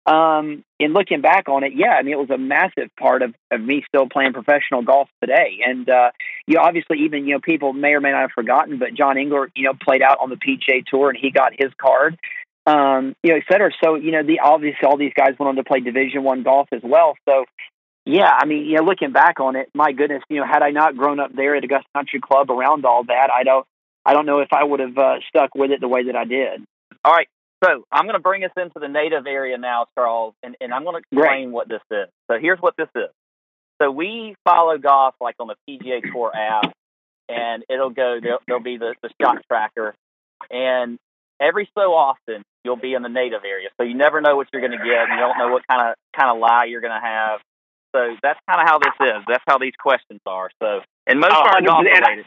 Um, and looking back on it, yeah, I mean, it was a massive part of, of me still playing professional golf today. And, uh, you know, obviously even, you know, people may or may not have forgotten, but John Engler, you know, played out on the P G A Tour and he got his card. Um, you know, et cetera. So, you know, the obviously all these guys went on to play Division One golf as well. So, yeah, I mean, you know, looking back on it, my goodness, you know, had I not grown up there at Augusta Country Club around all that, I don't, I don't know if I would have uh, stuck with it the way that I did. All right, so I'm going to bring us into the native area now, Charles, and, and I'm going to explain Great. what this is. So here's what this is. So we follow golf like on the P G A Tour app, and it'll go. There'll, there'll be the, the shot tracker, and every so often you'll be in the native area, so you never know what you're going to get. You don't know what kind of kind of lie you're going to have. So that's kind of how this is. That's how these questions are. So, and most Oh, are golf related.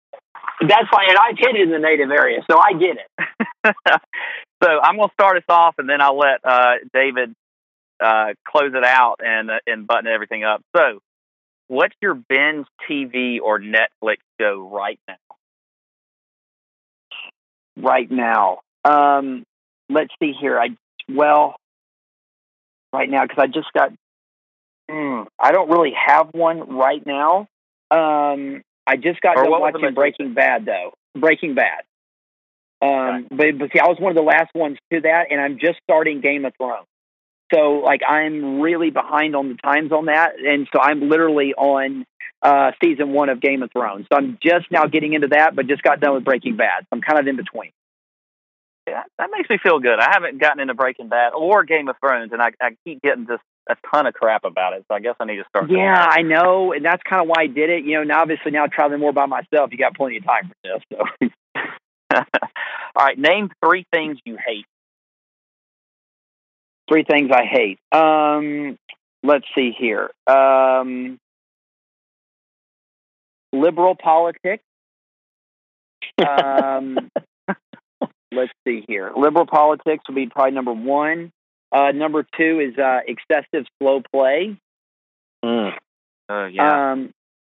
That's fine. And I've hit it in the native area, so I get it. So I'm going to start us off, and then I'll let uh, David uh, close it out and uh, and button everything up. So, what's your binge T V or Netflix show right now? Right now, um, let's see here. I well, right now because I just got. Mm, I don't really have one right now. Um, I just got done watching Breaking Bad, though. Breaking Bad. Um, okay. but, but see, I was one of the last ones to that, and I'm just starting Game of Thrones. So, like, I'm really behind on the times on that, and so I'm literally on uh, season one of Game of Thrones. So I'm just now getting into that, but just got done with Breaking Bad. So I'm kind of in between. Yeah, that makes me feel good. I haven't gotten into Breaking Bad or Game of Thrones, and I, I keep getting just a ton of crap about it. So I guess I need to start. Yeah, I know, and that's kind of why I did it. You know, now obviously now traveling more by myself, you got plenty of time for this. So. All right, name three things you hate. Three things I hate. Um, let's see here. Um, liberal politics. Um, let's see here. Liberal politics would be probably number one. Uh, number two is uh, excessive slow play. Mm. Uh, yeah. Um,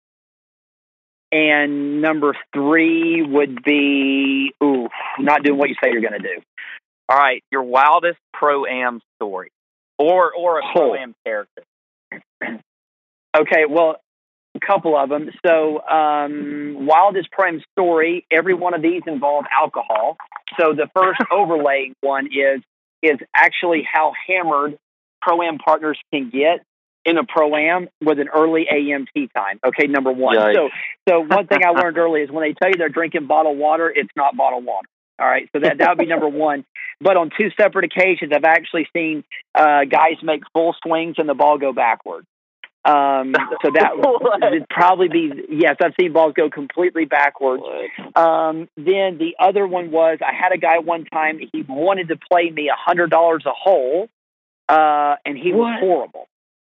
and number three would be, ooh, not doing what you say you're going to do. All right, your wildest pro-am story, or or a oh. pro-am character. Okay, well, a couple of them. So, um, wildest pro-am story. Every one of these involve alcohol. So the first overlay one is is actually how hammered pro-am partners can get in a pro-am with an early A M tee time. Okay, number one. Yikes. So, so one thing I learned early is when they tell you they're drinking bottled water, it's not bottled water. All right, so that that would be number one. But on two separate occasions, I've actually seen uh, guys make full swings and the ball go backward. Um, so that would probably be, yes, I've seen balls go completely backwards. Um, then the other one was I had a guy one time, he wanted to play me one hundred dollars a hole, uh, and he what? was horrible.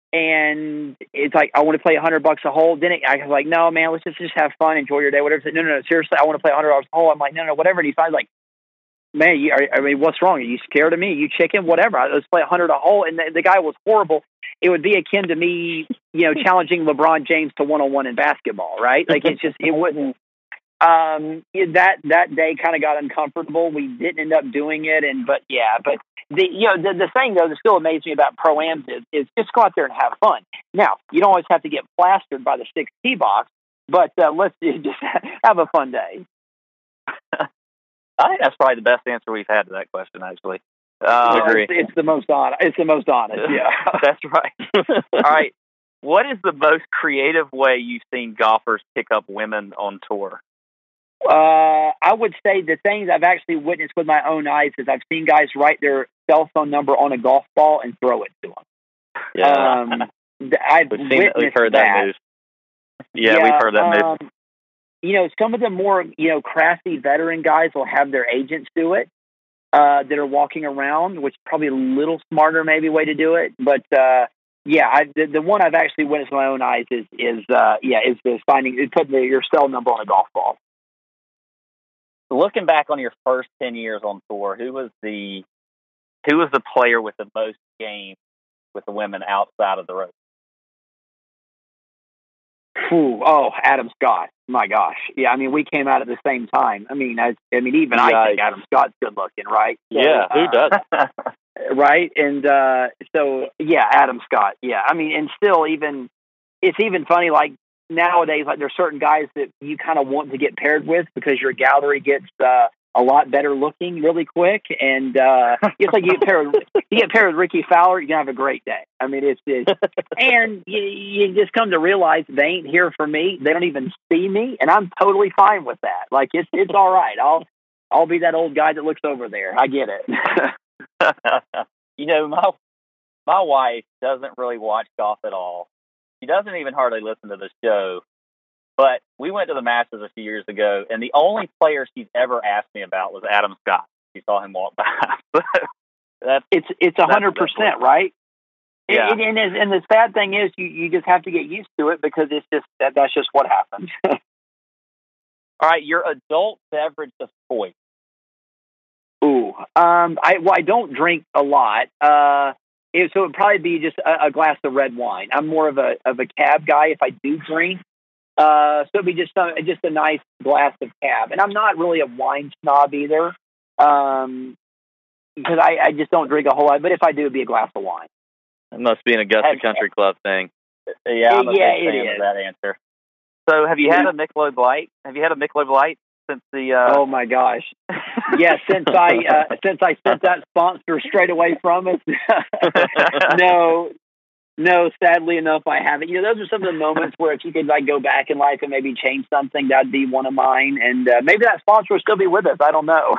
and it's like, I want to play a hundred bucks a hole. Then it, I was like, no, man, let's just, just have fun, enjoy your day, whatever. Said, no, no, no, seriously, I want to play a hundred dollars a hole. I'm like, no, no, whatever. And he finds like, man, you, are, I mean, what's wrong? Are you scared of me? You chicken? Whatever. Let's play a hundred a hole. And the, the guy was horrible. It would be akin to me, you know, challenging LeBron James to one-on-one in basketball, right? Like, it's just, it wouldn't, um, that, that day kind of got uncomfortable. We didn't end up doing it. And, but yeah, but the, you know, the, the thing though that still amazes me about Pro-Ams is, is just go out there and have fun. Now, you don't always have to get plastered by the six tee box, but uh, let's just have a fun day. I think that's probably the best answer we've had to that question, actually. Um, I agree. It's, it's the most honest. It's the most honest. Yeah, that's right. All right. What is the most creative way you've seen golfers pick up women on tour? Uh, I would say the things I've actually witnessed with my own eyes is I've seen guys write their cell phone number on a golf ball and throw it to them. Yeah, um, I've we've, seen, witnessed we've heard that. that move. Yeah, yeah, we've heard that um, move. You know, some of the more, you know, crafty veteran guys will have their agents do it, uh, that are walking around, which is probably a little smarter maybe way to do it. But, uh, yeah, I, the, the one I've actually witnessed with my own eyes is, is uh, yeah, is the finding, is putting the, your cell number on a golf ball. Looking back on your first ten years on tour, who was the, who was the player with the most games with the women outside of the road? Ooh, oh, Adam Scott. My gosh. Yeah, I mean, we came out at the same time. I mean, I, I mean, even I think Adam Scott's good looking, right? So, yeah, who uh, does? right? And uh, so, yeah, Adam Scott. Yeah, I mean, and still even, it's even funny, like, nowadays, like, there's certain guys that you kind of want to get paired with because your gallery gets uh, a lot better looking really quick. And uh, it's like you get paired with, you get paired with Ricky Fowler, you're going to have a great day. I mean, it's, it's and you, you just come to realize they ain't here for me. They don't even see me, and I'm totally fine with that. Like, it's it's all right. I'll I'll be that old guy that looks over there. I get it. You know, my my wife doesn't really watch golf at all. She doesn't even hardly listen to the show. But we went to the Masters a few years ago, and the only player she's ever asked me about was Adam Scott. She saw him walk by. that's, it's it's a hundred percent right. Yeah. And, and, and the sad thing is, you, you just have to get used to it because it's just that, that's just what happens. All right, your adult beverage of choice. Ooh, um, I well, I don't drink a lot. Uh, it, so it'd probably be just a, a glass of red wine. I'm more of a of a cab guy if I do drink. Uh, so it'd be just a, just a nice glass of cab, and I'm not really a wine snob either, um, because I, I just don't drink a whole lot. But if I do, it'd be a glass of wine. It must be an Augusta Country Club thing. Yeah, I'm a yeah, big it fan is. of that answer. So, have you had a Michelob Light? Have you had a Michelob Light since the? Uh... Oh my gosh! Yes, since I uh, since I sent that sponsor straight away from us. no, no. Sadly enough, I haven't. You know, those are some of the moments where if you could like go back in life and maybe change something, that'd be one of mine. And uh, maybe that sponsor will still be with us. I don't know.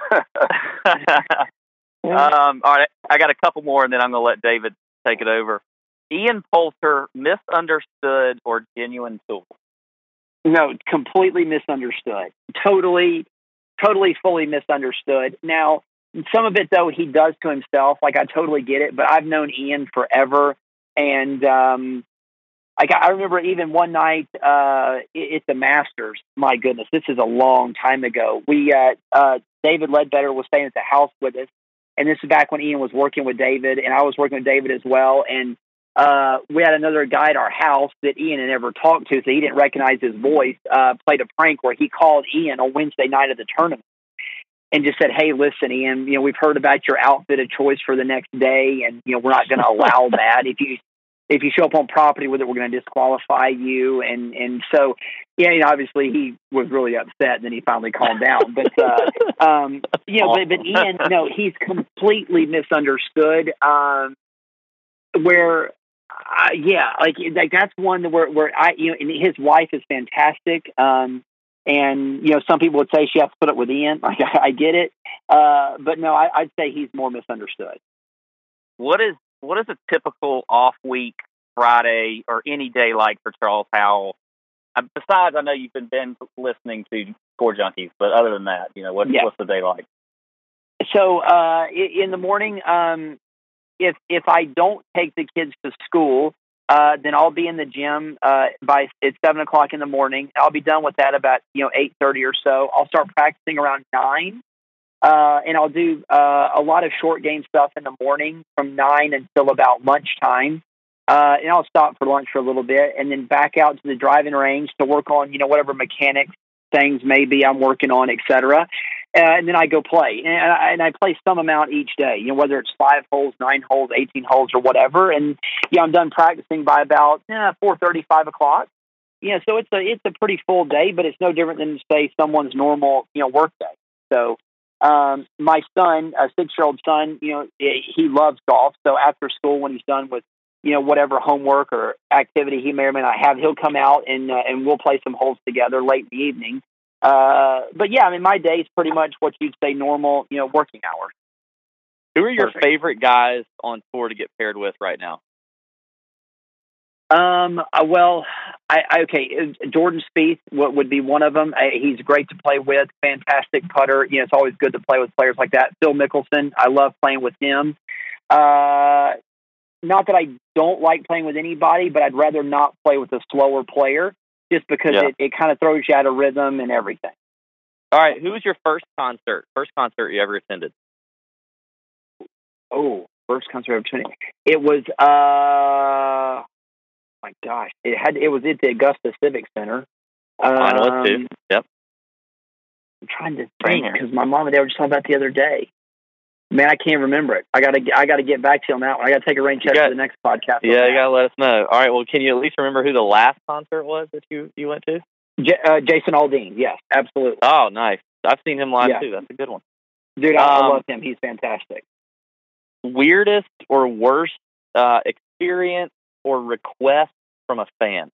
um, all right, I got a couple more, and then I'm going to let David take it over. Ian Poulter, misunderstood or genuine tool? No, completely misunderstood. Totally, totally, fully misunderstood. Now, some of it, though, he does to himself. Like, I totally get it, but I've known Ian forever. And, um, like, I remember even one night uh, at the Masters, my goodness, this is a long time ago. We, uh, uh, David Ledbetter was staying at the house with us. And this is back when Ian was working with David, and I was working with David as well. And uh, we had another guy at our house that Ian had never talked to, so he didn't recognize his voice, uh, played a prank where he called Ian on Wednesday night of the tournament and just said, hey, listen, Ian, you know, we've heard about your outfit of choice for the next day, and, you know, we're not going to allow that. If you if you show up on property with it, we're going to disqualify you. And, and so, yeah, you know, obviously he was really upset, and then he finally calmed down. But, uh, um, you know, but, but Ian, no, he's completely misunderstood, um, where, uh, yeah, like, like that's one where, where I, you know, and his wife is fantastic. Um, and, you know, some people would say she has to put up with Ian. Like, I, I get it. Uh, but no, I, I'd say he's more misunderstood. What is, what is a typical off week Friday or any day like for Charles Howell? Uh, besides, I know you've been, been listening to Tour Junkies, but other than that, you know, what, yeah. what's the day like? So uh, in the morning, um, if if I don't take the kids to school, Uh, then I'll be in the gym uh, by it's seven o'clock in the morning. I'll be done with that about you know eight thirty or so. I'll start practicing around nine, uh, and I'll do uh, a lot of short game stuff in the morning from nine until about lunchtime. Uh, and I'll stop for lunch for a little bit, and then back out to the driving range to work on you know whatever mechanics things maybe I'm working on, et cetera. Uh, and then I go play, and I, and I play some amount each day, you know, whether it's five holes, nine holes, eighteen holes, or whatever. And yeah, I'm done practicing by about eh, four thirty, five o'clock. Yeah, so it's a it's a pretty full day, but it's no different than say someone's normal, you know, work day. So um, my son, a six-year-old son, you know, he loves golf. So after school, when he's done with you know whatever homework or activity he may or may not have, he'll come out and uh, and we'll play some holes together late in the evening. Uh, but yeah, I mean, my day is pretty much what you'd say normal, you know, working hours. Who are your Perfect. favorite guys on tour to get paired with right now? Um, uh, well, I, I, okay, Jordan Spieth what would be one of them. I, he's great to play with, fantastic putter. You know, it's always good to play with players like that. Phil Mickelson, I love playing with him. Uh, not that I don't like playing with anybody, but I'd rather not play with a slower player. Just because yeah. it, it kind of throws you out of rhythm and everything. All right, who was your first concert? First concert you ever attended? Oh, first concert I ever attended. It was, uh, my gosh, it had it was at the Augusta Civic Center. Um, Mine was too. Yep. I'm trying to think because my mom and dad were just talking about it the other day. Man, I can't remember it. I gotta, I gotta get back to you on that one. I gotta take a rain check got, for the next podcast. Yeah, you gotta let us know. All right. Well, can you at least remember who the last concert was that you, you went to? J- uh, Jason Aldean. Yes, absolutely. Oh, nice. I've seen him live yeah. too. That's a good one. Dude, I, um, I love him. He's fantastic. Weirdest or worst uh, experience or request from a fan?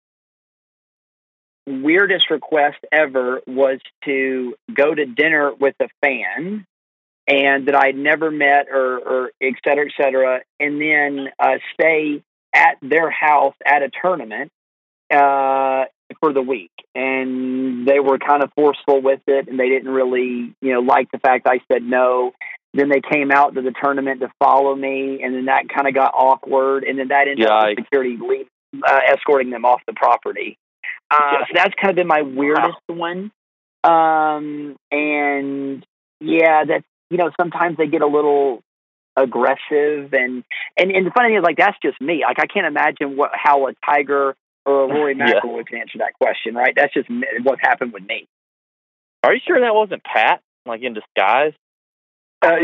Weirdest request ever was to go to dinner with a fan. And that I'd never met, or, or et cetera, et cetera, and then uh, stay at their house at a tournament uh, for the week. And they were kind of forceful with it, and they didn't really, you know, like the fact I said no. Then they came out to the tournament to follow me, and then that kind of got awkward, and then that ended up with security leave, uh, escorting them off the property. Uh, so that's kind of been my weirdest wow. one. Um, and yeah, that's, you know, sometimes they get a little aggressive, and, and, and the funny thing is, like, that's just me. Like, I can't imagine what how a Tiger or a Rory McIlroy yeah. can answer that question, right? That's just what happened with me. Are you sure that wasn't Pat, like in disguise? Uh,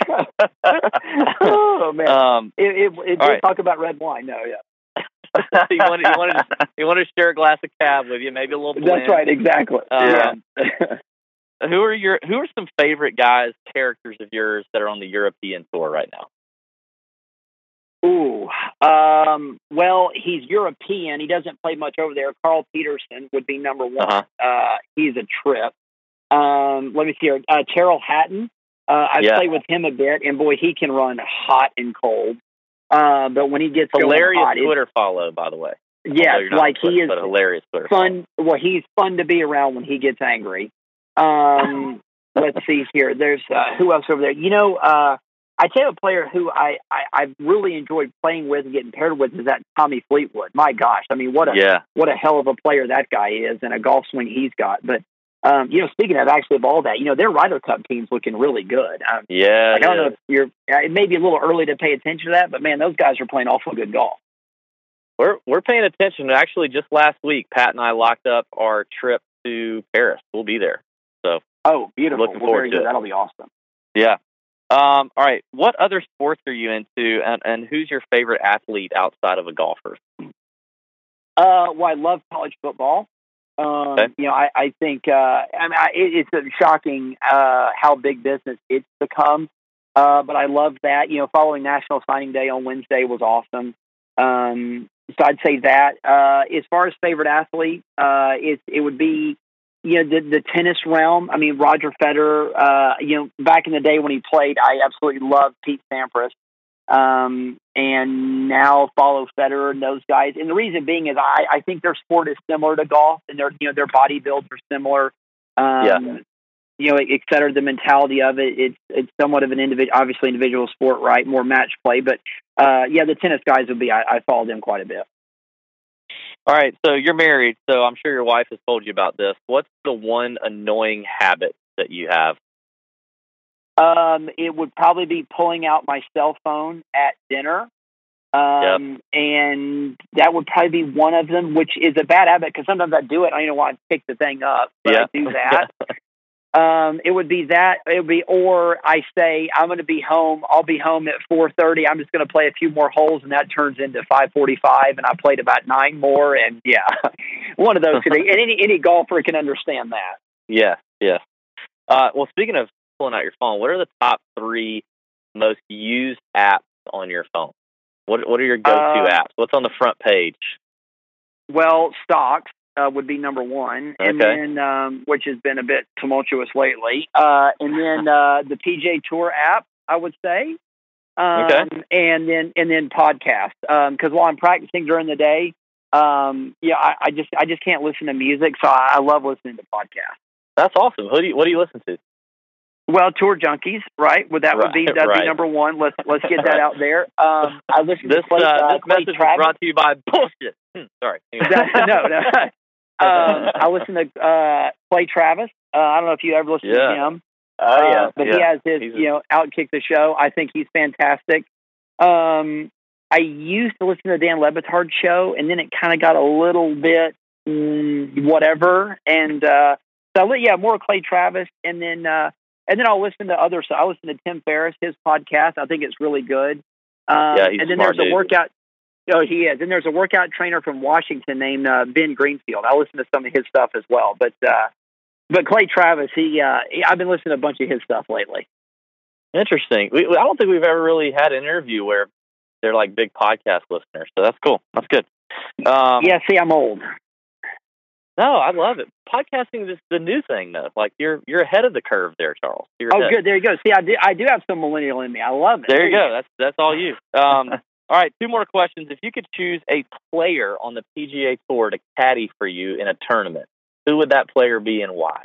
oh man, um, it, it, it did right. talk about red wine. No, yeah. he wanted, he wanted, to, he wanted to share a glass of cab with you, maybe a little blend. That's right, exactly. Um, yeah. Who are your Who are some favorite guys, characters of yours that are on the European tour right now? Ooh, um, well, he's European. He doesn't play much over there. Carl Peterson would be number one. Uh-huh. Uh, he's a trip. Um, let me see here. Uh, Terrell Hatton. Uh, I've yeah. played with him a bit, and boy, he can run hot and cold. Uh, but when he gets hilarious hot, Twitter follow, by the way. Yes, like Twitter, he is but hilarious Twitter fun. Follow. Well, he's fun to be around when he gets angry. Um, let's see here. There's uh, who else over there? You know, uh, I tell you a player who I, I I've really enjoyed playing with and getting paired with is that Tommy Fleetwood. My gosh, I mean, what a yeah. what a hell of a player that guy is, and a golf swing he's got. But um, you know, speaking of actually of all that, you know, their Ryder Cup team's looking really good. Um, yeah, like, I don't yeah. know if you're. It may be a little early to pay attention to that, but man, those guys are playing awful good golf. We're we're paying attention. Actually, just last week, Pat and I locked up our trip to Paris. We'll be there. So. Oh, beautiful. Looking well, forward very to good. it. That'll be awesome. Yeah. Um, all right. What other sports are you into, and, and who's your favorite athlete outside of a golfer? Uh, well, I love college football. Um, okay. You know, I, I think uh, I mean, I, it, it's a shocking uh, how big business it's become. Uh, but I love that. You know, following National Signing Day on Wednesday was awesome. Um, so I'd say that. Uh, as far as favorite athlete, uh, it, it would be, you know, the, the tennis realm. I mean, Roger Federer, uh, you know, back in the day when he played, I absolutely loved Pete Sampras. Um, and now follow Federer and those guys. And the reason being is I, I think their sport is similar to golf, and their, you know, their body builds are similar. Um, yeah. you know, et cetera, the mentality of it, it's it's somewhat of an individual, obviously individual sport, right? More match play, but uh, yeah, the tennis guys would be. I, I follow them quite a bit. All right, so you're married, so I'm sure your wife has told you about this. What's the one annoying habit that you have? Um, it would probably be pulling out my cell phone at dinner. Um, yep. And that would probably be one of them, which is a bad habit because sometimes I do it. I don't want to pick the thing up, but yeah. I do that. um, it would be that. It would be, or I say I'm going to be home. I'll be home at four thirty. I'm just going to play a few more holes, and that turns into five forty-five. And I played about nine more, and yeah, one of those. And any any golfer can understand that. Yeah, yeah. Uh, well, speaking of pulling out your phone, what are the top three most used apps on your phone? What What are your go-to uh, apps? What's on the front page? Well, stocks uh, would be number one, and okay. then um, which has been a bit tumultuous lately. Uh, and then uh, the P G A Tour app, I would say. Um, okay. And then and then podcasts, because um, while I'm practicing during the day, um, yeah, I, I just I just can't listen to music, so I, I love listening to podcasts. That's awesome. Who do you, what do you listen to? Well, Tour Junkies, right? Well, that right, would be that'd right. be number one. Let's let's get that out there. Um, I listen this, to Clay, uh, uh, this Clay message Travis. was brought to you by bullshit. Sorry. no, no. um, I listen to uh, Clay Travis. Uh, I don't know if you ever listen yeah. to him. Oh uh, yeah, but yeah. he has his, he's you know, Outkick the Show. I think he's fantastic. Um, I used to listen to the Dan Le Batard show, and then it kind of got a little bit mm, whatever. And uh, so, yeah, more Clay Travis, and then. Uh, And then I'll listen to other. So I listen to Tim Ferriss, his podcast. I think it's really good. Um, yeah, he's and then smart, there's dude. a workout. Oh, he is. And there's a workout trainer from Washington named uh, Ben Greenfield. I listen to some of his stuff as well. But uh, but Clay Travis, he, uh, he I've been listening to a bunch of his stuff lately. Interesting. We, I don't think we've ever really had an interview where they're like big podcast listeners. So that's cool. That's good. Um, yeah. See, I'm old. No, I love it. Podcasting is the new thing, though. Like you're you're ahead of the curve there, Charles. You're oh, ahead. good. There you go. See, I do I do have some millennial in me. I love it. There, there you go. go. That's that's all you. Um, all right, two more questions. If you could choose a player on the P G A Tour to caddy for you in a tournament, who would that player be and why?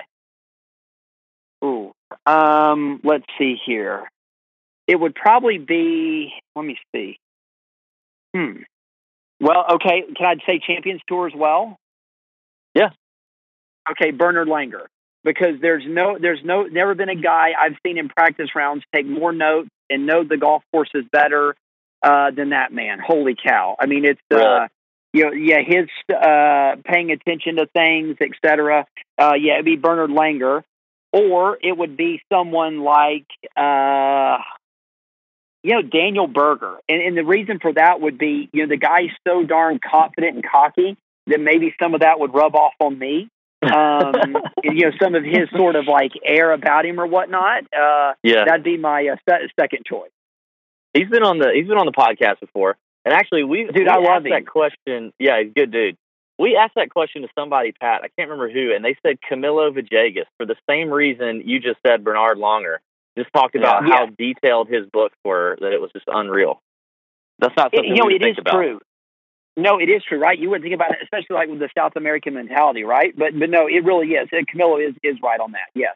Ooh, um, let's see here. It would probably be. Let me see. Hmm. Well, okay. Can I say Champions Tour as well? Yeah. Okay, Bernard Langer, because there's no, there's no, never been a guy I've seen in practice rounds take more notes and know the golf courses better uh, than that man. Holy cow! I mean, it's really? uh, you know, yeah, his uh, paying attention to things, et cetera. Uh, yeah, it'd be Bernard Langer, or it would be someone like, uh, you know, Daniel Berger, and, and the reason for that would be, you know, the guy's so darn confident and cocky that maybe some of that would rub off on me. um, you know, some of his sort of like air about him or whatnot. Uh, yeah, that'd be my uh, se- second choice. He's been on the he's been on the podcast before, and actually we dude, we I love asked that question. Yeah, he's a good dude. We asked that question to somebody, Pat. I can't remember who, and they said Camilo Villegas for the same reason you just said. Bernard Langer just talked about yeah. how detailed his books were, that it was just unreal. That's not something it, you know. we It think is about. true. No, it is true, right? You wouldn't think about it, especially like with the South American mentality, right? But but no, it really is. Camilo is, is right on that, yes.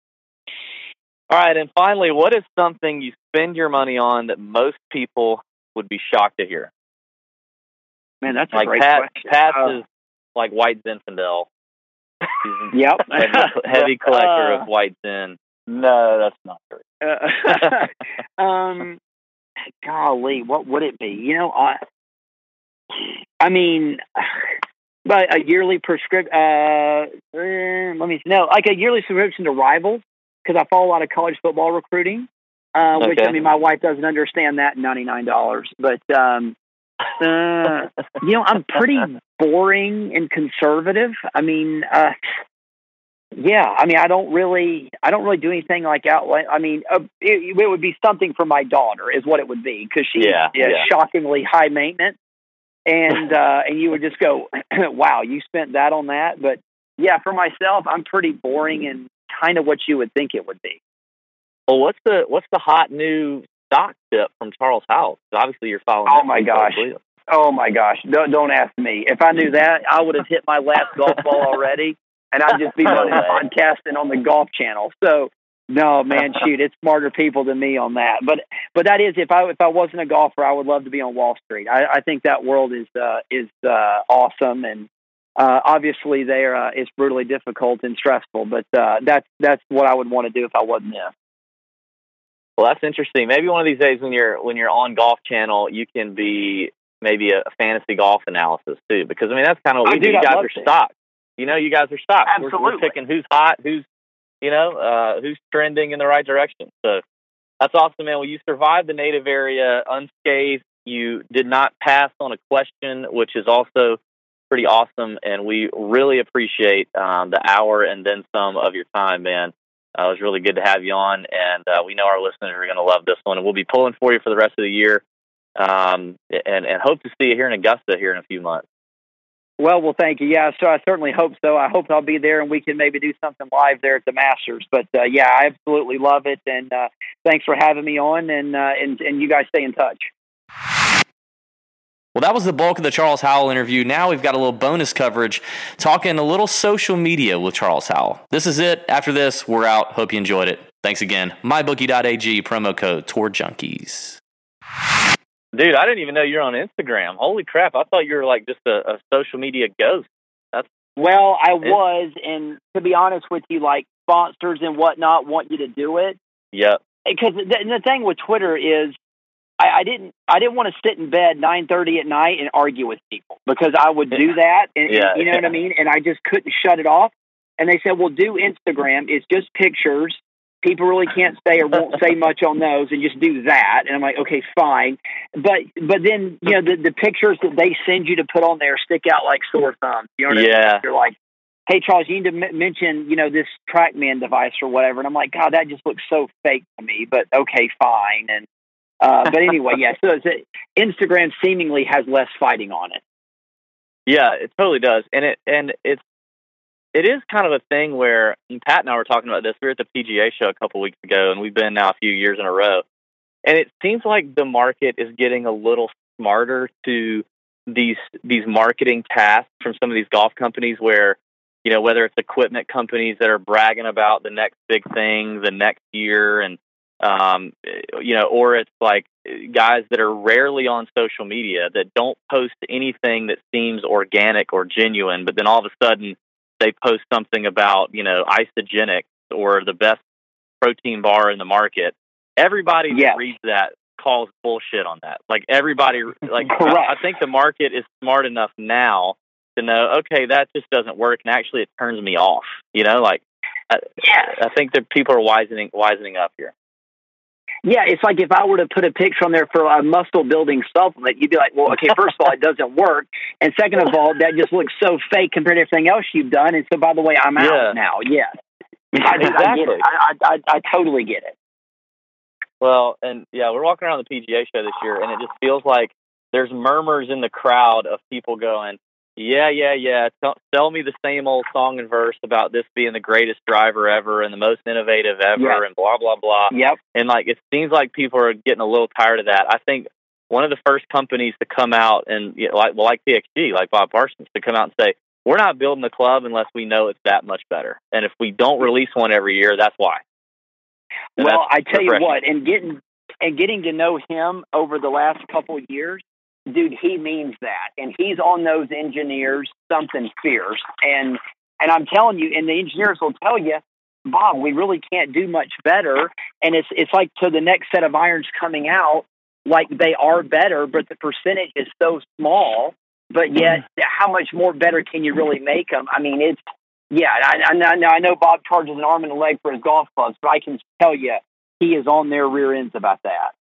All right, and finally, what is something you spend your money on that most people would be shocked to hear? Man, that's a like great Pat, question. Pat uh, is like White Zinfandel. He's yep. a heavy, heavy collector uh, of White Zin. No, that's not true. Uh, um, golly, what would it be? You know, I... I mean, but a yearly prescription, uh, eh, let me know, like a yearly subscription to Rivals, because I follow a lot of college football recruiting, uh, okay. which, I mean, my wife doesn't understand that, ninety-nine dollars. But, um, uh, you know, I'm pretty boring and conservative. I mean, uh, yeah, I mean, I don't really, I don't really do anything like out. I mean, uh, it, it would be something for my daughter is what it would be, because she's yeah, yeah, yeah. shockingly high maintenance. And uh, and you would just go, wow, you spent that on that. But yeah, for myself, I'm pretty boring and kind of what you would think it would be. Well, what's the what's the hot new stock tip from Charles Howell? Obviously, you're following. Oh my gosh! Oh my gosh! Don't don't ask me. If I knew that, I would have hit my last golf ball already. and I'd just be running podcasting on the Golf Channel. So, no, man, shoot, it's smarter people than me on that. But but that is, if I if I wasn't a golfer, I would love to be on Wall Street. I, I think that world is uh, is uh, awesome, and uh, obviously there uh, it's brutally difficult and stressful. But uh, that's that's what I would want to do if I wasn't there. Well, that's interesting. Maybe one of these days when you're when you're on Golf Channel, you can be maybe a, a fantasy golf analysis too, because I mean that's kind of what we do. You guys are stocked. You know, you guys are stocked. Absolutely. We're, we're picking who's hot, who's you know, uh, who's trending in the right direction. So that's awesome, man. Well, you survived the native area unscathed. You did not pass on a question, which is also pretty awesome, and we really appreciate um, the hour and then some of your time, man. Uh, it was really good to have you on, and uh, we know our listeners are going to love this one, and we'll be pulling for you for the rest of the year, um, and, and hope to see you here in Augusta here in a few months. Well, well, thank you. Yeah, so I certainly hope so. I hope I'll be there, and we can maybe do something live there at the Masters. But, uh, yeah, I absolutely love it, and uh, thanks for having me on, and, uh, and and you guys stay in touch. Well, that was the bulk of the Charles Howell interview. Now we've got a little bonus coverage, talking a little social media with Charles Howell. This is it. After this, we're out. Hope you enjoyed it. Thanks again. my bookie dot a g, promo code Tour Junkies. Dude, I didn't even know you're on Instagram. Holy crap. I thought you were like just a, a social media ghost. That's Well, I was, and to be honest with you, like sponsors and whatnot want you to do it. Yep. Because the, the thing with Twitter is, I, I didn't. I didn't want to sit in bed nine thirty at night and argue with people, because I would do that, and, yeah, and you know yeah. what I mean. And I just couldn't shut it off. And they said, "Well, do Instagram. It's just pictures. People really can't say or won't say much on those, and just do that." And I'm like, "Okay, fine." But but then you know the the pictures that they send you to put on there stick out like sore thumbs. You know what yeah. I mean? You're like, "Hey, Charles, you need to m- mention you know this TrackMan device or whatever." And I'm like, "God, that just looks so fake to me." But okay, fine. And Uh, but anyway, yeah, so it's, Instagram seemingly has less fighting on it. Yeah, it totally does. And it and it's it is kind of a thing where, and Pat and I were talking about this. We were at the P G A show a couple weeks ago, and we've been now a few years in a row. And it seems like the market is getting a little smarter to these these marketing tasks from some of these golf companies where, you know, whether it's equipment companies that are bragging about the next big thing the next year, and Um, you know, or it's like guys that are rarely on social media that don't post anything that seems organic or genuine, but then all of a sudden they post something about, you know, Isogenics or the best protein bar in the market. Everybody yes. that reads that calls bullshit on that. Like everybody, like I, I think the market is smart enough now to know, okay, that just doesn't work, and actually it turns me off. You know, like I, yes. I think that people are wisening wisening up here. Yeah, it's like if I were to put a picture on there for a muscle-building supplement, you'd be like, well, okay, first of all, it doesn't work. And second of all, that just looks so fake compared to everything else you've done. And so, by the way, I'm out yeah. now. Yes. I, exactly. I get it. I, I, I totally get it. Well, and yeah, we're walking around the P G A show this year, and it just feels like there's murmurs in the crowd of people going, yeah, yeah, yeah, T- tell me the same old song and verse about this being the greatest driver ever and the most innovative ever yep. and blah, blah, blah. Yep. And, like, it seems like people are getting a little tired of that. I think one of the first companies to come out and, you know, like, well, like P X G, like Bob Parsons, to come out and say, we're not building the club unless we know it's that much better. And if we don't release one every year, that's why. And well, that's I tell refreshing. you what, and getting and getting to know him over the last couple of years, dude, he means that, and he's on those engineers something fierce, and and I'm telling you, and the engineers will tell you, Bob, we really can't do much better, and it's it's like to the next set of irons coming out, like they are better, but the percentage is so small, but yet how much more better can you really make them? I mean, it's yeah, I, I know I know Bob charges an arm and a leg for his golf clubs, but I can tell you he is on their rear ends about that.